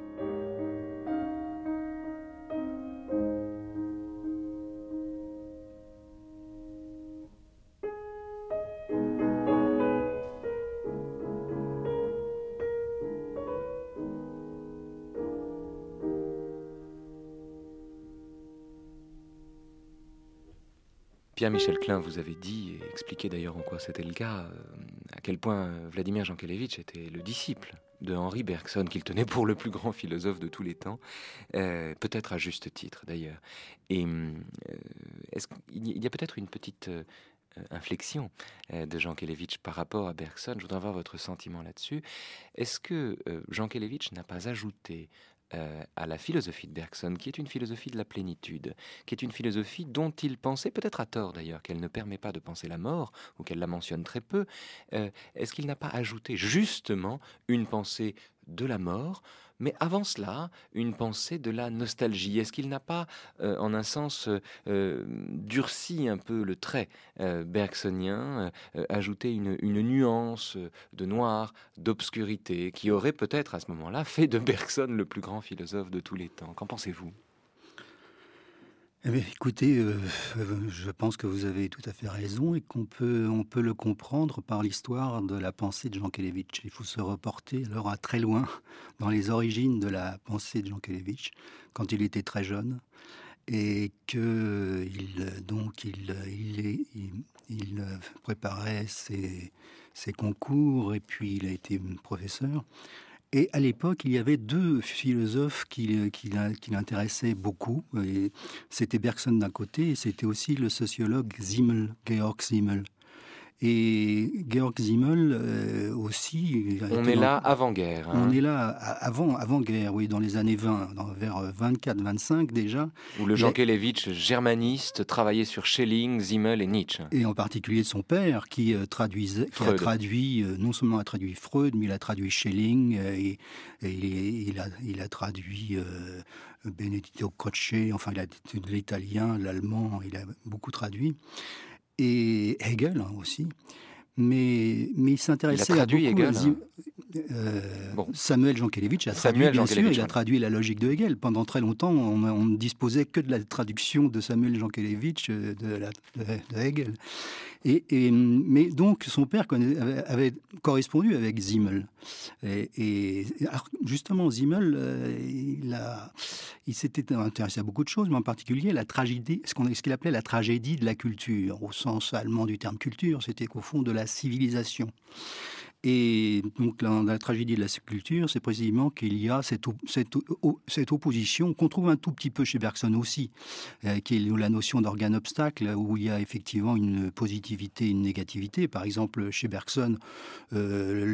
Pierre-Michel Klein vous avait dit, et expliqué d'ailleurs en quoi c'était le cas, euh, à quel point Vladimir Jankélévitch était le disciple de Henri Bergson, qu'il tenait pour le plus grand philosophe de tous les temps, euh, peut-être à juste titre d'ailleurs. Et euh, est-ce qu'il y a peut-être une petite euh, inflexion euh, de Jankélévitch par rapport à Bergson. Je voudrais avoir votre sentiment là-dessus. Est-ce que euh, Jankélévitch n'a pas ajouté Euh, à la philosophie de Bergson, qui est une philosophie de la plénitude, qui est une philosophie dont il pensait, peut-être à tort d'ailleurs, qu'elle ne permet pas de penser la mort, ou qu'elle la mentionne très peu, euh, est-ce qu'il n'a pas ajouté justement une pensée de la mort, mais avant cela, une pensée de la nostalgie? Est-ce qu'il n'a pas, euh, en un sens, euh, durci un peu le trait euh, bergsonien, euh, ajouté une, une nuance de noir, d'obscurité, qui aurait peut-être à ce moment-là fait de Bergson le plus grand philosophe de tous les temps? Qu'en pensez-vous? Eh bien, écoutez, euh, je pense que vous avez tout à fait raison et qu'on peut, on peut le comprendre par l'histoire de la pensée de Jankélévitch. Il faut se reporter alors à très loin dans les origines de la pensée de Jankélévitch, quand il était très jeune, et que il, donc il, il, il, il préparait ses, ses concours et puis il a été professeur. Et à l'époque, il y avait deux philosophes qui, qui, qui l'intéressaient beaucoup. Et c'était Bergson d'un côté et c'était aussi le sociologue Simmel, Georg Simmel. Et Georg Simmel euh, aussi... On est dans... là avant-guerre. Hein. On est là avant, avant-guerre, oui, dans les années vingt, dans, vers vingt-quatre vingt-cinq déjà. Où le Jankélévitch, germaniste, travaillait sur Schelling, Simmel et Nietzsche. Et en particulier son père, qui, euh, traduisait, qui a traduit, euh, non seulement a traduit Freud, mais il a traduit Schelling, euh, et, et il, a, il a traduit euh, Benedetto Croce, enfin il a l'italien, l'allemand, il a beaucoup traduit. Et Hegel hein, aussi, mais, mais il s'intéressait il a traduit à beaucoup... Hegel, hein. euh, bon. Samuel Jankélévitch a traduit, Samuel bien sûr, il a ouais. traduit la logique de Hegel. Pendant très longtemps, on, on ne disposait que de la traduction de Samuel Jankélévitch de, la, de, de Hegel. Et, et, mais donc, son père connaît, avait, avait correspondu avec Simmel. Et, et alors, justement, Simmel, euh, il, a, il s'était intéressé à beaucoup de choses, mais en particulier la tragédie, ce, qu'on, ce qu'il appelait la tragédie de la culture, au sens allemand du terme culture, c'était qu'au fond de la civilisation. Et donc la, la tragédie de la culture, c'est précisément qu'il y a cette, cette, cette opposition qu'on trouve un tout petit peu chez Bergson aussi, euh, qui est la notion d'organe-obstacle, où il y a effectivement une positivité et une négativité. Par exemple, chez Bergson, euh,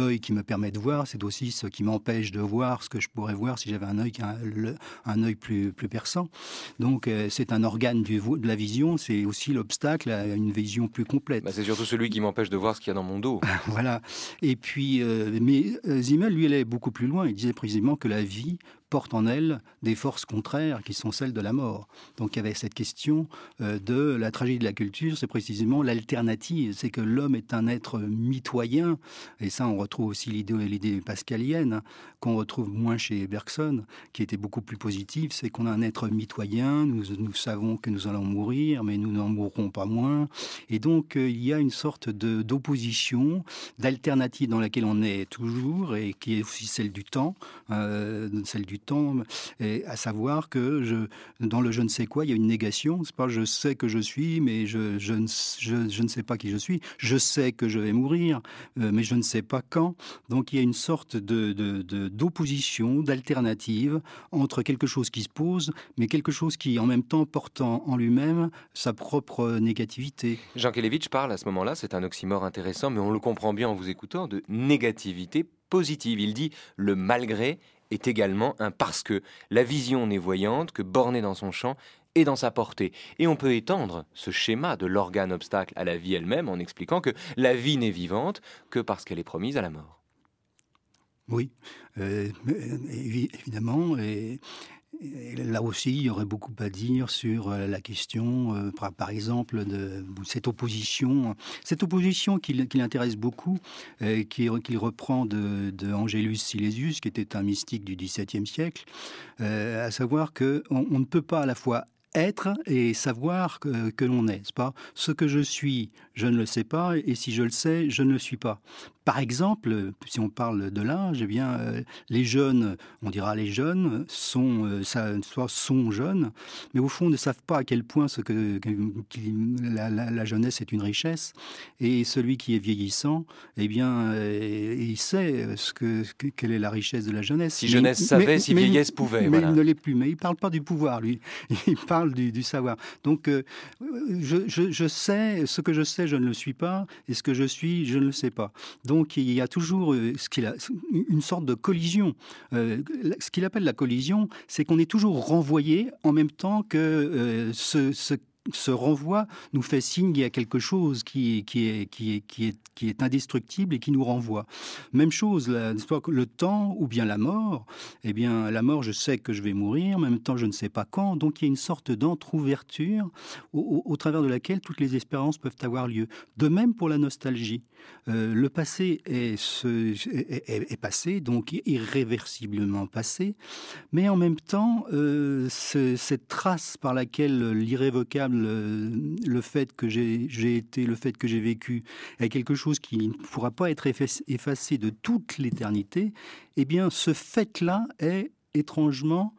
œil qui me permet de voir, c'est aussi ce qui m'empêche de voir ce que je pourrais voir si j'avais un œil, un, un œil plus, plus perçant. Donc euh, c'est un organe du, de la vision, c'est aussi l'obstacle à une vision plus complète. Bah, c'est surtout celui qui m'empêche de voir ce qu'il y a dans mon dos. Voilà. Et puis, euh, mais euh, Simmel, lui, il allait beaucoup plus loin. Il disait précisément que la vie porte en elle des forces contraires qui sont celles de la mort. Donc il y avait cette question euh, de la tragédie de la culture, c'est précisément l'alternative, c'est que l'homme est un être mitoyen, et ça on retrouve aussi l'idée, l'idée pascalienne, hein, qu'on retrouve moins chez Bergson, qui était beaucoup plus positive, c'est qu'on a un être mitoyen, nous, nous savons que nous allons mourir, mais nous n'en mourrons pas moins, et donc euh, il y a une sorte de, d'opposition, d'alternative dans laquelle on est toujours, et qui est aussi celle du temps, euh, celle du temps, et à savoir que je, dans le je ne sais quoi, il y a une négation. C'est pas je sais que je suis, mais je, je, ne, je, je ne sais pas qui je suis. Je sais que je vais mourir, euh, mais je ne sais pas quand. Donc il y a une sorte de, de, de, d'opposition, d'alternative entre quelque chose qui se pose, mais quelque chose qui, en même temps, porte en, en lui-même sa propre négativité. Jean Kelevitch parle à ce moment-là, c'est un oxymore intéressant, mais on le comprend bien en vous écoutant, de négativité positive. Il dit le malgré est également un parce que. La vision n'est voyante que bornée dans son champ et dans sa portée. Et on peut étendre ce schéma de l'organe obstacle à la vie elle-même en expliquant que la vie n'est vivante que parce qu'elle est promise à la mort. Oui, euh, évidemment. Et... Et là aussi, il y aurait beaucoup à dire sur la question, euh, par, par exemple, de cette opposition, cette opposition qui, qui l'intéresse beaucoup, euh, qui, qu'il reprend de, de Angelus Silesius, qui était un mystique du dix-septième siècle, euh, à savoir qu'on on ne peut pas à la fois être et savoir que, que l'on est, c'est pas ce que je suis, je ne le sais pas, et si je le sais, je ne le suis pas. Par exemple, si on parle de l'âge, eh bien, euh, les jeunes, on dira les jeunes, sont, euh, ça, soit sont jeunes, mais au fond ne savent pas à quel point ce que, que la, la, la jeunesse est une richesse. Et celui qui est vieillissant, eh bien, euh, il sait ce que, que, quelle est la richesse de la jeunesse. Si jeunesse mais, savait, mais, si vieillesse pouvait. Mais voilà. il ne l'est plus. Mais il ne parle pas du pouvoir, lui. Il parle du, du savoir. Donc, euh, je, je, je sais, ce que je sais, je ne le suis pas, et ce que je suis, je ne le sais pas. Donc, Donc il y a toujours ce qu'il a, une sorte de collision. Euh, ce qu'il appelle la collision, c'est qu'on est toujours renvoyé en même temps que euh, ce, ce ce renvoi nous fait signe qu'il y a quelque chose qui, qui, est, qui, est, qui, est, qui est indestructible et qui nous renvoie. Même chose, la, le temps ou bien la mort. Eh bien, la mort, je sais que je vais mourir, en même temps, je ne sais pas quand. Donc, il y a une sorte d'entre-ouverture au, au, au travers de laquelle toutes les espérances peuvent avoir lieu. De même pour la nostalgie. Euh, le passé est, ce, est, est, est passé, donc irréversiblement passé, mais en même temps, euh, ce, cette trace par laquelle l'irrévocable, le, le fait que j'ai, j'ai été, le fait que j'ai vécu, est quelque chose qui ne pourra pas être effacé de toute l'éternité, eh bien, ce fait-là est étrangement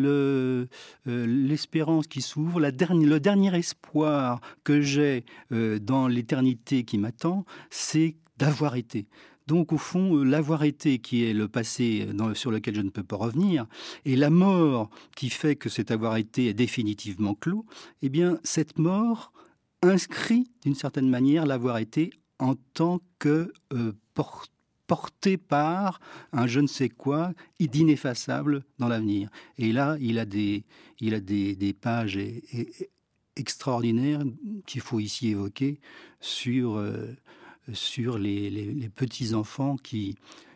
Le, euh, l'espérance qui s'ouvre, la dernière, le dernier espoir que j'ai euh, dans l'éternité qui m'attend, c'est d'avoir été. Donc, au fond, euh, l'avoir été, qui est le passé dans, sur lequel je ne peux pas revenir, et la mort qui fait que cet avoir été est définitivement clos, eh bien, cette mort inscrit, d'une certaine manière, l'avoir été en tant que euh, porte porté par un je ne sais quoi d'ineffaçable dans l'avenir. Et là, il a des, il a des, des pages et, et, extraordinaires qu'il faut ici évoquer sur, euh, sur les, les, les petits-enfants qui...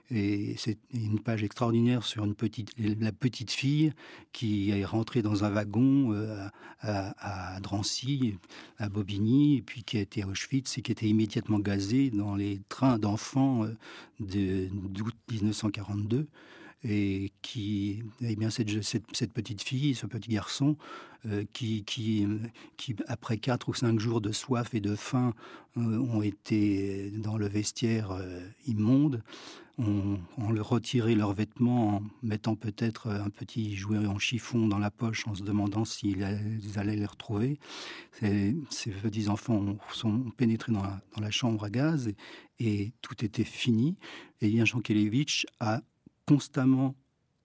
Et c'est une page extraordinaire sur une petite, la petite fille qui est rentrée dans un wagon euh, à, à Drancy, à Bobigny, et puis qui a été à Auschwitz et qui était immédiatement gazée dans les trains d'enfants de, d'août dix-neuf cent quarante-deux. Et qui, eh bien, cette, cette, cette petite fille, ce petit garçon, euh, qui, qui, qui, après quatre ou cinq jours de soif et de faim, euh, ont été dans le vestiaire euh, immonde, ont, ont retiré leurs vêtements en mettant peut-être un petit jouet en chiffon dans la poche en se demandant s'ils allaient les retrouver. Ces, ces petits enfants sont pénétrés dans la, dans la chambre à gaz et, et tout était fini. Et bien Jean Kelevitch a constamment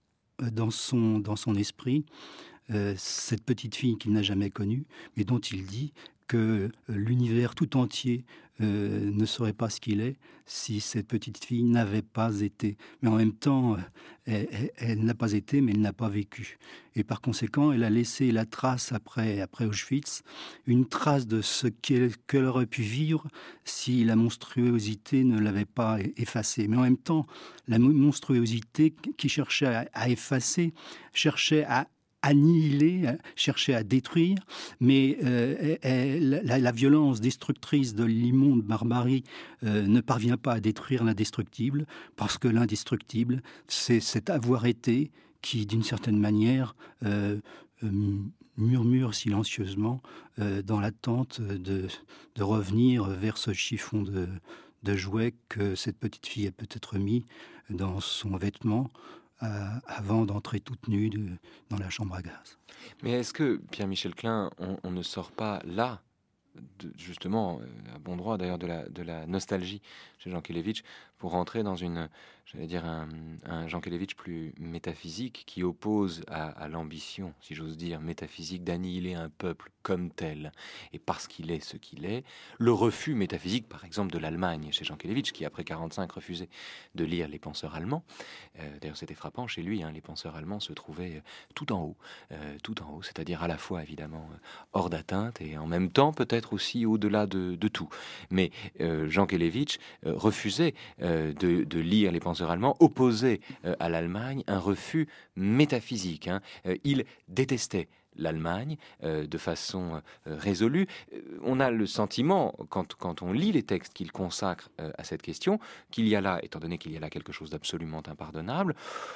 dans son, dans son esprit euh, cette petite fille qu'il n'a jamais connue, mais dont il dit que l'univers tout entier euh, ne serait pas ce qu'il est si cette petite fille n'avait pas été. Mais en même temps, elle, elle, elle n'a pas été, mais elle n'a pas vécu. Et par conséquent, elle a laissé la trace après, après Auschwitz, une trace de ce qu'elle, qu'elle aurait pu vivre si la monstruosité ne l'avait pas effacée. Mais en même temps, la monstruosité qui cherchait à, à effacer, cherchait à annihiler, chercher à détruire, mais euh, elle, la, la violence destructrice de l'immonde barbarie euh, ne parvient pas à détruire l'indestructible, parce que l'indestructible, c'est cet avoir été qui, d'une certaine manière, euh, euh, murmure silencieusement euh, dans l'attente de, de revenir vers ce chiffon de, de jouets que cette petite fille a peut-être mis dans son vêtement Euh, avant d'entrer toute nue de, dans la chambre à gaz. Mais est-ce que, Pierre-Michel Klein, on, on ne sort pas là, de, justement, à bon droit d'ailleurs, de la, de la nostalgie chez Jankélévitch, pour rentrer dans une, j'allais dire, un, un Jankélévitch plus métaphysique qui oppose à, à l'ambition, si j'ose dire, métaphysique d'annihiler un peuple comme tel, et parce qu'il est ce qu'il est, le refus métaphysique, par exemple, de l'Allemagne chez Jankélévitch, qui après quarante-cinq refusait de lire les penseurs allemands. Euh, d'ailleurs, c'était frappant chez lui, hein, les penseurs allemands se trouvaient tout en haut, euh, tout en haut, c'est-à-dire à la fois évidemment hors d'atteinte et en même temps peut-être aussi au-delà de, de tout. Mais euh, Jankélévitch euh, refusait euh, de, de lire les penseurs allemands, opposait euh, à l'Allemagne un refus métaphysique. Hein. Euh, il détestait l'Allemagne euh, de façon euh, résolue. Euh, on a le sentiment, quand, quand on lit les textes qu'il consacre euh, à cette question, qu'il y a là, étant donné qu'il y a là quelque chose d'absolument impardonnable,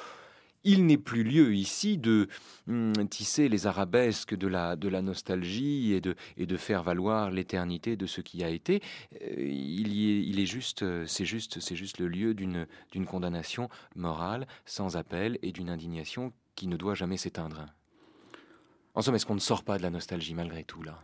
il n'est plus lieu ici de hum, tisser les arabesques de la, de la nostalgie et de, et de faire valoir l'éternité de ce qui a été. Euh, il, y est, il est juste, c'est juste, c'est juste le lieu d'une, d'une condamnation morale sans appel et d'une indignation qui ne doit jamais s'éteindre. En somme, est-ce qu'on ne sort pas de la nostalgie malgré tout là ?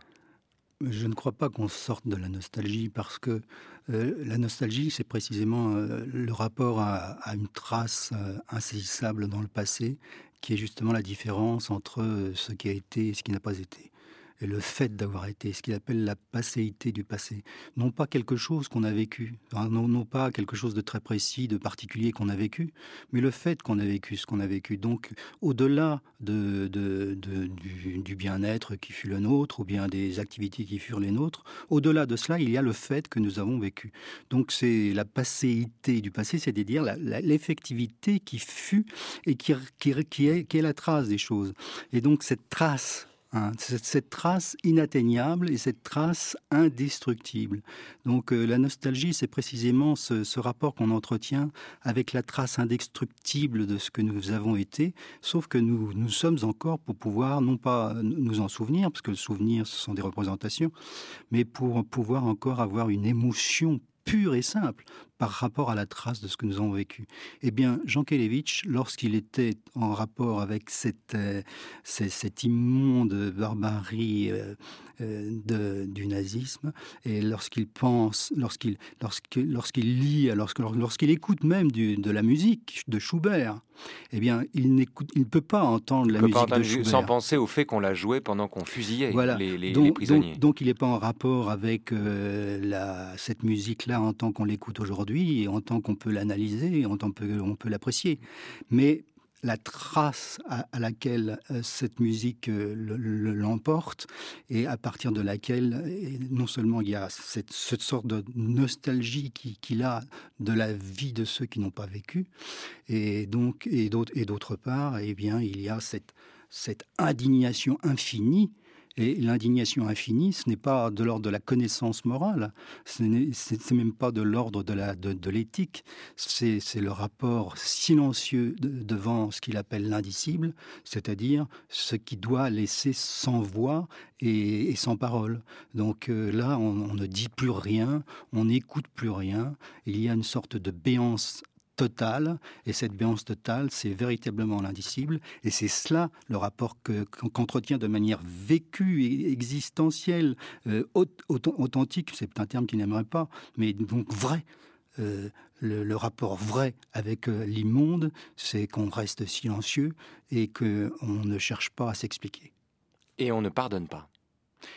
Je ne crois pas qu'on sorte de la nostalgie parce que euh, la nostalgie, c'est précisément euh, le rapport à, à une trace euh, insaisissable dans le passé, qui est justement la différence entre euh, ce qui a été et ce qui n'a pas été. Et le fait d'avoir été, ce qu'il appelle la passéité du passé. Non pas quelque chose qu'on a vécu, enfin, non, non pas quelque chose de très précis, de particulier qu'on a vécu, mais le fait qu'on a vécu ce qu'on a vécu. Donc, au-delà de, de, de, du, du bien-être qui fut le nôtre, ou bien des activités qui furent les nôtres, au-delà de cela, il y a le fait que nous avons vécu. Donc, c'est la passéité du passé, c'est-à-dire la, la, l'effectivité qui fut et qui, qui, qui, est, qui est la trace des choses. Et donc, cette trace, Hein, cette, cette trace inatteignable et cette trace indestructible. Donc euh, la nostalgie, c'est précisément ce, ce rapport qu'on entretient avec la trace indestructible de ce que nous avons été, sauf que nous, nous sommes encore pour pouvoir, non pas nous en souvenir, parce que le souvenir, ce sont des représentations, mais pour pouvoir encore avoir une émotion pure et simple par rapport à la trace de ce que nous avons vécu. Eh bien, Jankélévitch, lorsqu'il était en rapport avec cette, euh, cette, cette immonde barbarie euh, euh, de, du nazisme, et lorsqu'il pense, lorsqu'il, lorsqu'il, lorsqu'il lit, lorsqu'il, lorsqu'il écoute même du, de la musique de Schubert, eh bien, il, n'écoute, il ne peut pas entendre il la musique de Schubert sans penser au fait qu'on la jouait pendant qu'on fusillait voilà. les, les, donc, les prisonniers. Donc, donc il n'est pas en rapport avec euh, la, cette musique-là en tant qu'on l'écoute aujourd'hui, et en tant qu'on peut l'analyser, et en tant qu'on peut l'apprécier. Mais la trace à, à laquelle euh, cette musique euh, le, le, l'emporte, et à partir de laquelle, et non seulement il y a cette, cette sorte de nostalgie qui, qu'il a de la vie de ceux qui n'ont pas vécu, et, donc, et, d'autre, et d'autre part, eh bien, il y a cette, cette indignation infinie. Et l'indignation infinie, ce n'est pas de l'ordre de la connaissance morale, ce n'est c'est même pas de l'ordre de, la, de, de l'éthique, c'est, c'est le rapport silencieux de, devant ce qu'il appelle l'indicible, c'est-à-dire ce qui doit laisser sans voix et, et sans parole. Donc euh, là, on, on ne dit plus rien, on n'écoute plus rien, il y a une sorte de béance totale, et cette béance totale, c'est véritablement l'indicible, et c'est cela le rapport que, qu'entretient de manière vécue et existentielle, euh, authentique, c'est un terme qu'il n'aimerait pas, mais donc vrai. Euh, le, le rapport vrai avec euh, l'immonde, c'est qu'on reste silencieux et qu'on ne cherche pas à s'expliquer. Et on ne pardonne pas.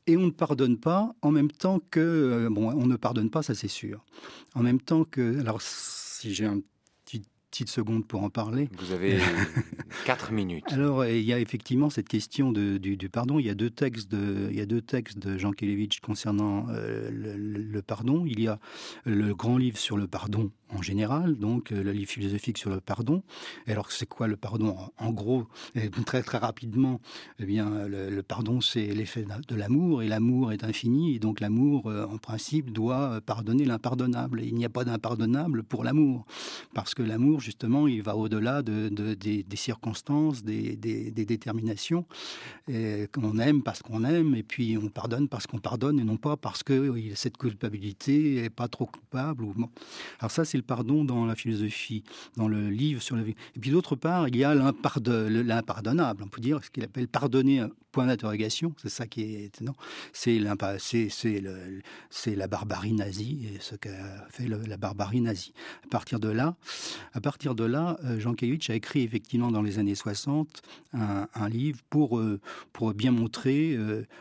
Et on ne pardonne pas en même temps que... euh, bon, on ne pardonne pas, ça c'est sûr. En même temps que... Alors, si j'ai un petit petite seconde pour en parler. Vous avez quatre minutes. Alors, il y a effectivement cette question de, du, du pardon. Il y a deux textes de, il y a deux textes de Jean Kelevitch concernant euh, le, le pardon. Il y a le grand livre sur le pardon en général, donc le livre philosophique sur le pardon. Et alors, c'est quoi le pardon ? En gros, très très rapidement, eh bien, le, le pardon, c'est l'effet de l'amour, et l'amour est infini, et donc l'amour, euh, en principe, doit pardonner l'impardonnable. Et il n'y a pas d'impardonnable pour l'amour, parce que l'amour, justement, il va au-delà de, de, des, des circonstances, des, des, des déterminations. Et on aime parce qu'on aime, et puis on pardonne parce qu'on pardonne, et non pas parce que cette culpabilité n'est pas trop coupable. Ou... Bon. Alors ça, c'est le pardon dans la philosophie, dans le livre sur la vie. Et puis d'autre part, il y a l'impardonnable, on peut dire ce qu'il appelle pardonner, point d'interrogation, c'est ça qui est étonnant. C'est, c'est, c'est, le, c'est la barbarie nazie, et ce qu'a fait le, la barbarie nazie. À partir de là, à partir de là, Jean Kelevitch a écrit effectivement dans les années soixante un, un livre pour, pour bien montrer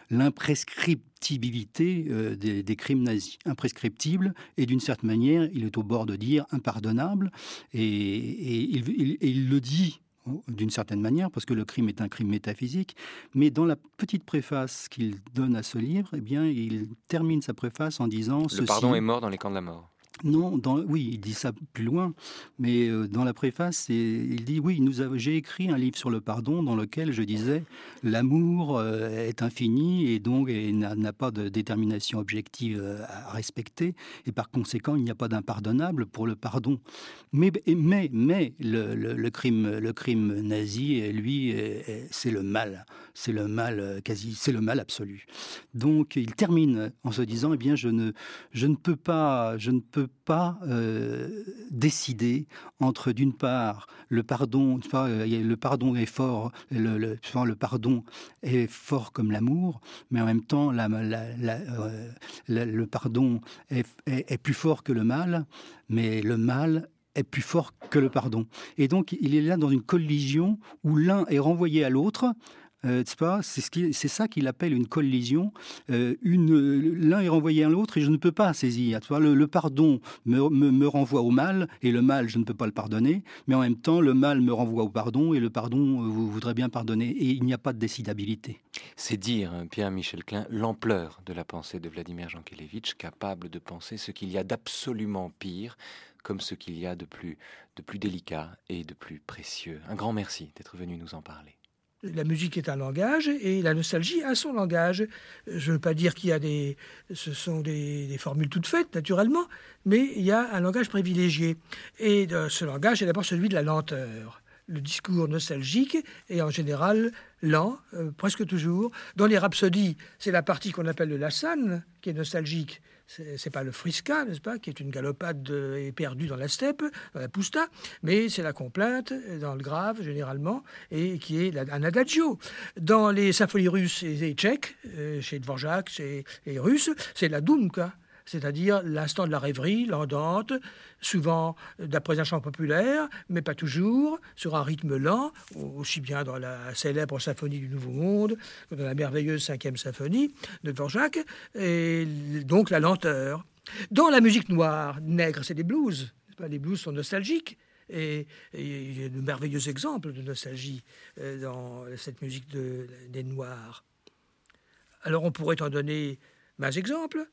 l'imprescriptibilité des, des crimes nazis. Imprescriptible, et d'une certaine manière, il est au bord de dire impardonnable, et, et, il, il, et il le dit d'une certaine manière, parce que le crime est un crime métaphysique, mais dans la petite préface qu'il donne à ce livre, eh bien, il termine sa préface en disant... Le ceci, pardon est mort dans les camps de la mort. Non, dans, oui, il dit ça plus loin, mais euh, dans la préface, il dit, oui, nous avons, j'ai écrit un livre sur le pardon dans lequel je disais l'amour euh, est infini et donc et n'a, n'a pas de détermination objective euh, à respecter, et par conséquent, il n'y a pas d'impardonnable pour le pardon. Mais, mais, mais le, le, le, crime, le crime nazi, lui, est, est, c'est le mal, c'est le mal quasi, c'est le mal absolu. Donc, il termine en se disant, eh bien, je ne, je ne peux pas, je ne peux pas euh, décider entre, d'une part, le pardon, le pardon est fort, le, le, le pardon est fort comme l'amour, mais en même temps, la, la, la, euh, la, le pardon est, est, est plus fort que le mal, mais le mal est plus fort que le pardon. Et donc, il est là dans une collision où l'un est renvoyé à l'autre. Euh, c'est, pas, c'est, ce qui, c'est ça qu'il appelle une collision. Euh, une, l'un est renvoyé à l'autre et je ne peux pas saisir. Tu vois, le, le pardon me, me, me renvoie au mal, et le mal, je ne peux pas le pardonner. Mais en même temps, le mal me renvoie au pardon, et le pardon euh, voudrait bien pardonner. Et il n'y a pas de décidabilité. C'est dire, Pierre-Michel Klein, l'ampleur de la pensée de Vladimir Jankélévitch, capable de penser ce qu'il y a d'absolument pire, comme ce qu'il y a de plus, de plus délicat et de plus précieux. Un grand merci d'être venu nous en parler. La musique est un langage et la nostalgie a son langage. Je ne veux pas dire qu'il y a des, ce sont des, des formules toutes faites, naturellement, mais il y a un langage privilégié. Et de ce langage est d'abord celui de la lenteur. Le discours nostalgique est en général lent, euh, presque toujours. Dans les rhapsodies, c'est la partie qu'on appelle le lasan, qui est nostalgique. C'est, c'est pas le friska, n'est-ce pas, qui est une galopade éperdue dans la steppe, dans la pusta, mais c'est la complainte dans le grave généralement, et qui est un adagio. Dans les symphonies russes et tchèques, euh, chez Dvorak chez, et russes, c'est la dumka, c'est-à-dire l'instant de la rêverie, l'andante, souvent d'après un chant populaire, mais pas toujours, sur un rythme lent, aussi bien dans la célèbre symphonie du Nouveau Monde que dans la merveilleuse cinquième symphonie de Dvorak, et donc la lenteur. Dans la musique noire, nègre, c'est des blues. Les blues sont nostalgiques. Et, et il y a de merveilleux exemples de nostalgie dans cette musique de, des Noirs. Alors on pourrait en donner mains exemples,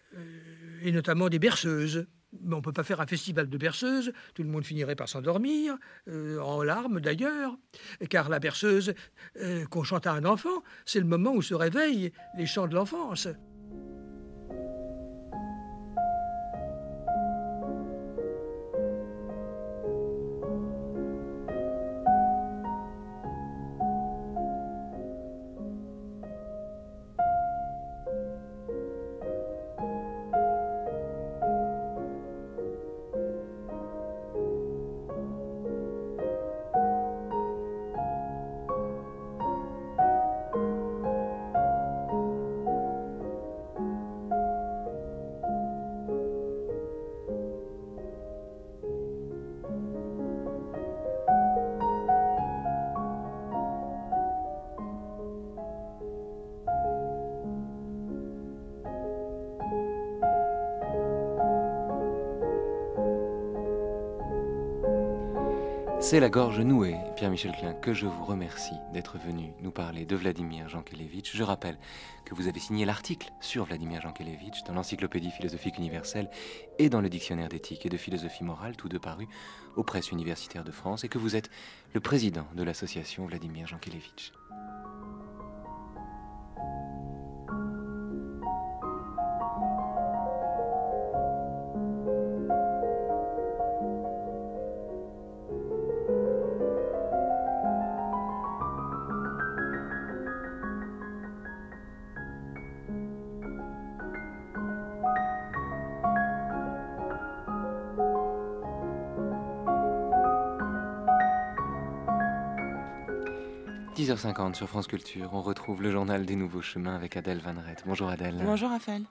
et notamment des berceuses. Mais on ne peut pas faire un festival de berceuses, tout le monde finirait par s'endormir, euh, en larmes d'ailleurs, car la berceuse euh, qu'on chante à un enfant, c'est le moment où se réveillent les chants de l'enfance. C'est la gorge nouée, Pierre-Michel Klein, que je vous remercie d'être venu nous parler de Vladimir Jankélévitch. Je rappelle que vous avez signé l'article sur Vladimir Jankélévitch dans l'Encyclopédie philosophique universelle et dans le Dictionnaire d'éthique et de philosophie morale, tous deux parus aux presses universitaires de France, et que vous êtes le président de l'association Vladimir Jankélévitch. dix heures cinquante sur France Culture, on retrouve le journal des nouveaux chemins avec Adèle Van Rett. Bonjour Adèle. Bonjour Raphaël.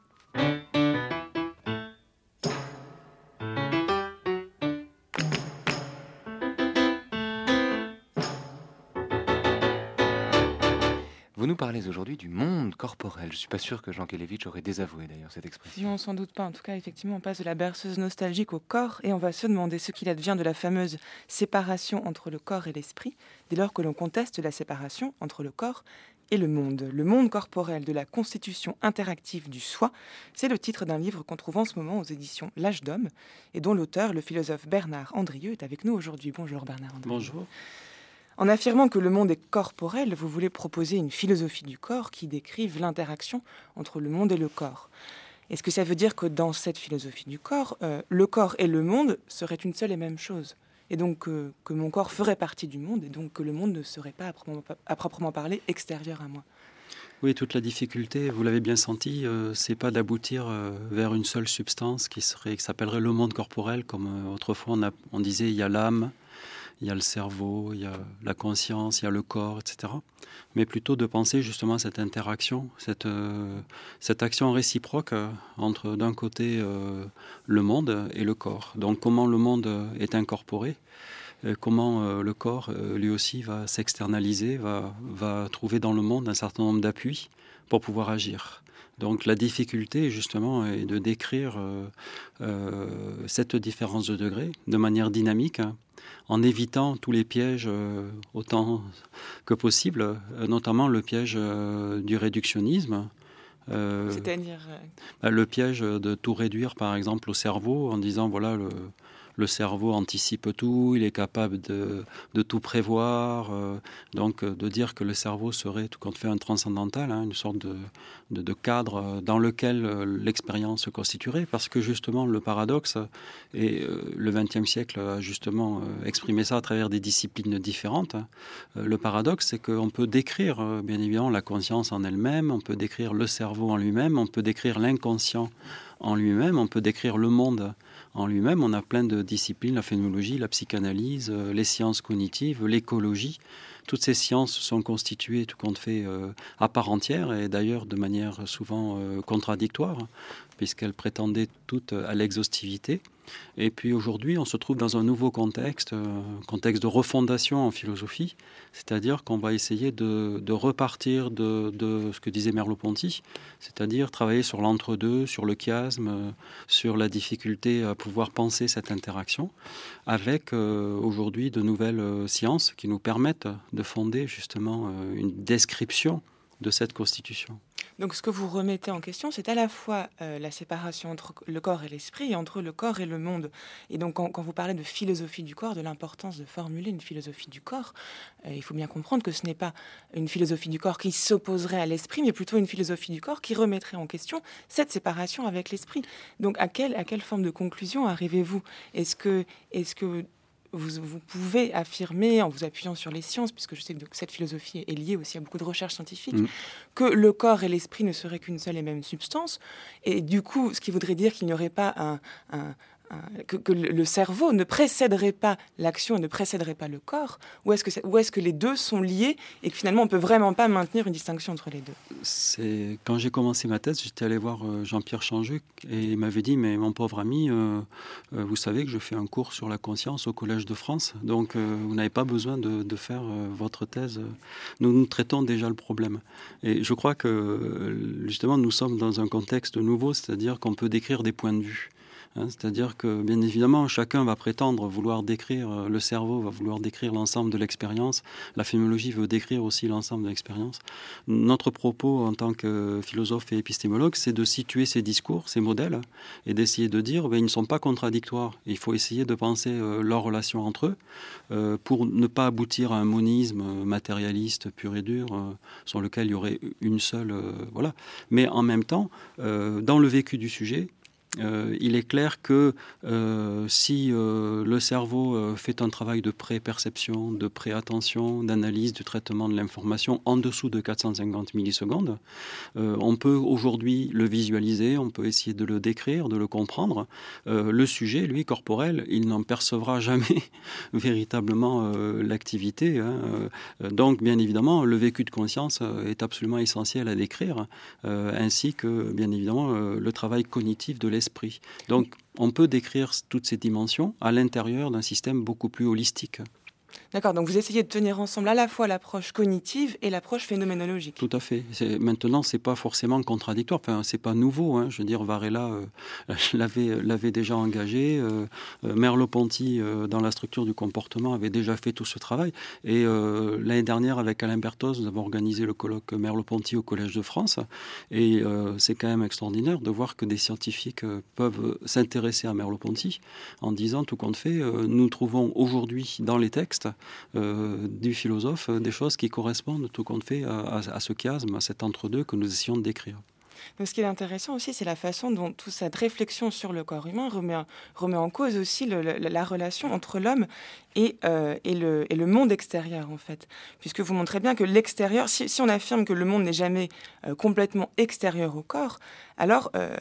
Vous nous parlez aujourd'hui du monde corporel. Je ne suis pas sûr que Jankélévitch aurait désavoué d'ailleurs cette expression. Non, sans doute pas. En tout cas, effectivement, on passe de la berceuse nostalgique au corps et on va se demander ce qu'il advient de la fameuse séparation entre le corps et l'esprit, dès lors que l'on conteste la séparation entre le corps et le monde. Le monde corporel de la constitution interactive du soi, c'est le titre d'un livre qu'on trouve en ce moment aux éditions L'Âge d'Homme et dont l'auteur, le philosophe Bernard Andrieux, est avec nous aujourd'hui. Bonjour Bernard Andrieux. Bonjour. En affirmant que le monde est corporel, vous voulez proposer une philosophie du corps qui décrive l'interaction entre le monde et le corps. Est-ce que ça veut dire que dans cette philosophie du corps, euh, le corps et le monde seraient une seule et même chose ? Et donc euh, que mon corps ferait partie du monde, et donc que le monde ne serait pas à proprement, à proprement parler extérieur à moi ? Oui, toute la difficulté, vous l'avez bien senti, euh, c'est pas d'aboutir euh, vers une seule substance qui serait, qui s'appellerait le monde corporel, comme euh, autrefois on, a, on disait il y a l'âme, il y a le cerveau, il y a la conscience, il y a le corps, et cetera. Mais plutôt de penser justement à cette interaction, cette, euh, cette action réciproque euh, entre d'un côté euh, le monde et le corps. Donc comment le monde est incorporé, euh, comment euh, le corps euh, lui aussi va s'externaliser, va, va trouver dans le monde un certain nombre d'appuis pour pouvoir agir. Donc la difficulté justement est de décrire euh, euh, cette différence de degré de manière dynamique, hein, en évitant tous les pièges euh, autant que possible, euh, notamment le piège euh, du réductionnisme. Euh, C'est-à-dire euh... bah, le piège de tout réduire par exemple au cerveau en disant voilà le... Le cerveau anticipe tout, il est capable de, de tout prévoir. Euh, donc, de dire que le cerveau serait, tout compte fait, un transcendantal, hein, une sorte de, de, de cadre dans lequel euh, l'expérience se constituerait. Parce que, justement, le paradoxe, et euh, le vingtième siècle a justement euh, exprimé ça à travers des disciplines différentes, hein, euh, le paradoxe, c'est qu'on peut décrire, euh, bien évidemment, la conscience en elle-même, on peut décrire le cerveau en lui-même, on peut décrire l'inconscient en lui-même, on peut décrire le monde en lui-même. On a plein de disciplines, la phénoménologie, la psychanalyse, euh, les sciences cognitives, l'écologie. Toutes ces sciences sont constituées, tout compte fait, euh, à part entière et d'ailleurs de manière souvent euh, contradictoire, puisqu'elles prétendaient toutes à l'exhaustivité. Et puis aujourd'hui, on se trouve dans un nouveau contexte, un contexte de refondation en philosophie, c'est-à-dire qu'on va essayer de, de repartir de, de ce que disait Merleau-Ponty, c'est-à-dire travailler sur l'entre-deux, sur le chiasme, sur la difficulté à pouvoir penser cette interaction, avec euh, aujourd'hui de nouvelles euh, sciences qui nous permettent de fonder justement euh, une description de cette constitution. Donc ce que vous remettez en question, c'est à la fois euh, la séparation entre le corps et l'esprit et entre le corps et le monde. Et donc quand, quand vous parlez de philosophie du corps, de l'importance de formuler une philosophie du corps, euh, il faut bien comprendre que ce n'est pas une philosophie du corps qui s'opposerait à l'esprit, mais plutôt une philosophie du corps qui remettrait en question cette séparation avec l'esprit. Donc à quelle, à quelle forme de conclusion arrivez-vous ? Est-ce que... Est-ce que Vous, vous pouvez affirmer, en vous appuyant sur les sciences, puisque je sais que cette philosophie est liée aussi à beaucoup de recherches scientifiques, mmh. que le corps et l'esprit ne seraient qu'une seule et même substance, et du coup, ce qui voudrait dire qu'il n'y aurait pas un... un Que, que le cerveau ne précéderait pas l'action et ne précéderait pas le corps, ou est-ce que, ou est-ce que les deux sont liés et que finalement on ne peut vraiment pas maintenir une distinction entre les deux ? C'est... Quand j'ai commencé ma thèse, j'étais allé voir Jean-Pierre Chanjuc et il m'avait dit « Mais mon pauvre ami, euh, euh, vous savez que je fais un cours sur la conscience au Collège de France, donc euh, vous n'avez pas besoin de, de faire euh, votre thèse. Nous, nous traitons déjà le problème. » Et je crois que justement nous sommes dans un contexte nouveau, c'est-à-dire qu'on peut décrire des points de vue. Hein, c'est-à-dire que, bien évidemment, chacun va prétendre vouloir décrire, le cerveau va vouloir décrire l'ensemble de l'expérience, la phénoménologie veut décrire aussi l'ensemble de l'expérience. Notre propos en tant que philosophe et épistémologue, c'est de situer ces discours, ces modèles, et d'essayer de dire ben, ils ne sont pas contradictoires. Il faut essayer de penser euh, leur relation entre eux euh, pour ne pas aboutir à un monisme matérialiste pur et dur euh, sur lequel il y aurait une seule... Euh, voilà. Mais en même temps, euh, dans le vécu du sujet, Euh, il est clair que euh, si euh, le cerveau euh, fait un travail de pré-perception, de pré-attention, d'analyse, du traitement de l'information en dessous de quatre cent cinquante millisecondes, euh, on peut aujourd'hui le visualiser, on peut essayer de le décrire, de le comprendre. Euh, le sujet, lui, corporel, il n'en percevra jamais véritablement euh, l'activité. Hein. Euh, donc, bien évidemment, le vécu de conscience euh, est absolument essentiel à décrire, euh, ainsi que, bien évidemment, euh, le travail cognitif de l'esprit. Esprit. Donc, on peut décrire toutes ces dimensions à l'intérieur d'un système beaucoup plus holistique. D'accord, donc vous essayez de tenir ensemble à la fois l'approche cognitive et l'approche phénoménologique. Tout à fait. C'est, maintenant, c'est pas forcément contradictoire. Enfin, c'est pas nouveau. Hein. Je veux dire, Varela euh, l'avait, l'avait déjà engagé. Euh, Merleau-Ponty, euh, dans la structure du comportement, avait déjà fait tout ce travail. Et euh, l'année dernière, avec Alain Berthoz, nous avons organisé le colloque Merleau-Ponty au Collège de France. Et euh, c'est quand même extraordinaire de voir que des scientifiques euh, peuvent s'intéresser à Merleau-Ponty en disant, tout compte fait, euh, nous trouvons aujourd'hui dans les textes Euh, du philosophe, euh, des choses qui correspondent tout compte fait à, à, à ce chiasme, à cet entre-deux que nous essayons de décrire. Donc, ce qui est intéressant aussi, c'est la façon dont toute cette réflexion sur le corps humain remet, remet en cause aussi le, le, la relation entre l'homme et, euh, et, le, et le monde extérieur, en fait. Puisque vous montrez bien que l'extérieur, si, si on affirme que le monde n'est jamais euh, complètement extérieur au corps, alors euh,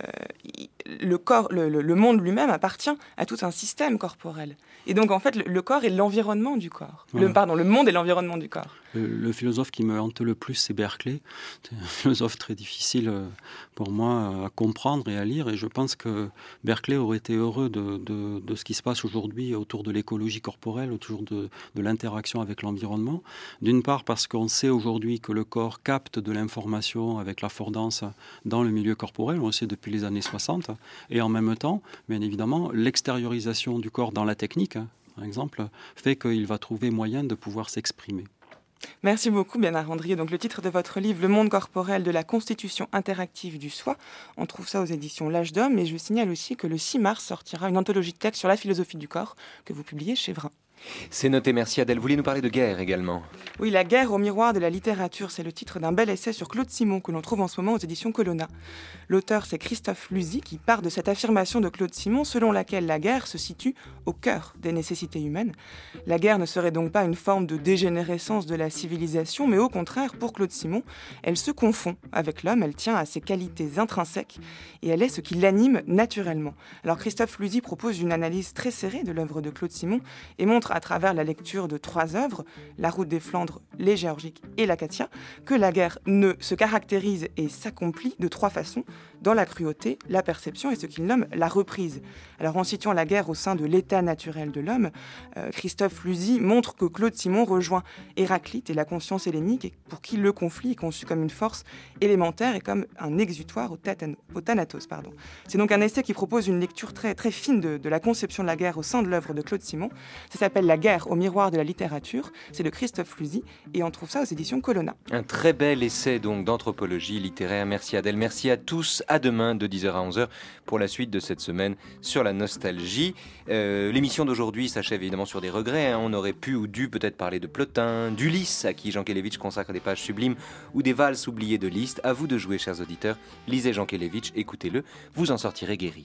le, corps, le, le, le monde lui-même appartient à tout un système corporel. Et donc, en fait, le, le corps est l'environnement du corps. Voilà. Le, pardon, le monde est l'environnement du corps. Le, le philosophe qui me hante le plus, c'est Berkeley. C'est un philosophe très difficile pour moi à comprendre et à lire. Et je pense que Berkeley aurait été heureux de, de, de ce qui se passe aujourd'hui autour de l'écologie corporelle, autour de, de l'interaction avec l'environnement. D'une part, parce qu'on sait aujourd'hui que le corps capte de l'information avec l'affordance dans le milieu corporel. On le sait depuis les années soixante. Et en même temps, bien évidemment, l'extériorisation du corps dans la technique, par exemple, fait qu'il va trouver moyen de pouvoir s'exprimer. Merci beaucoup, Bernard Andrieux. Donc, le titre de votre livre, Le monde corporel de la constitution interactive du soi, on trouve ça aux éditions L'Âge d'Homme. Et je signale aussi que le six mars sortira une anthologie de textes sur la philosophie du corps que vous publiez chez Vrin. C'est noté, merci Adèle. Vous vouliez nous parler de guerre également? Oui, La guerre au miroir de la littérature, c'est le titre d'un bel essai sur Claude Simon que l'on trouve en ce moment aux éditions Colonna. L'auteur, c'est Christophe Luzy, qui part de cette affirmation de Claude Simon selon laquelle la guerre se situe au cœur des nécessités humaines. La guerre ne serait donc pas une forme de dégénérescence de la civilisation, mais au contraire, pour Claude Simon, elle se confond avec l'homme, elle tient à ses qualités intrinsèques et elle est ce qui l'anime naturellement. Alors Christophe Luzy propose une analyse très serrée de l'œuvre de Claude Simon et montre à travers la lecture de trois œuvres, La route des Flandres, Les Géorgiques et l'Acatia, que la guerre ne se caractérise et s'accomplit de trois façons, dans la cruauté, la perception et ce qu'il nomme la reprise. Alors en situant la guerre au sein de l'état naturel de l'homme, euh, Christophe Luzy montre que Claude Simon rejoint Héraclite et la conscience hellénique, pour qui le conflit est conçu comme une force élémentaire et comme un exutoire au, tatano, au thanatos. Pardon. C'est donc un essai qui propose une lecture très, très fine de, de la conception de la guerre au sein de l'œuvre de Claude Simon. Ça s'appelle La guerre au miroir de la littérature, c'est de Christophe Luzy et on trouve ça aux éditions Colonna. Un très bel essai donc d'anthropologie littéraire. Merci Adèle, merci à tous. À demain de dix heures à onze heures pour la suite de cette semaine sur la nostalgie. Euh, l'émission d'aujourd'hui s'achève évidemment sur des regrets. Hein. On aurait pu ou dû peut-être parler de Plotin, d'Ulysse à qui Jankélévitch consacre des pages sublimes ou des valses oubliées de Liszt. À vous de jouer, chers auditeurs. Lisez Jankélévitch, écoutez-le, vous en sortirez guéris.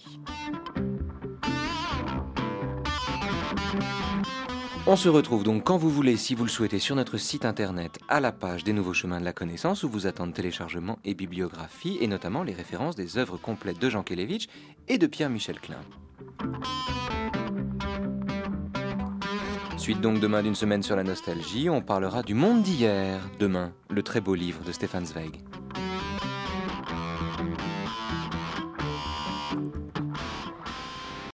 On se retrouve donc quand vous voulez, si vous le souhaitez, sur notre site internet à la page des Nouveaux Chemins de la Connaissance où vous attendent téléchargement et bibliographie et notamment les références des œuvres complètes de Jankélévitch et de Pierre-Michel Klein. Suite donc demain d'une semaine sur la nostalgie, on parlera du monde d'hier. Demain, le très beau livre de Stefan Zweig.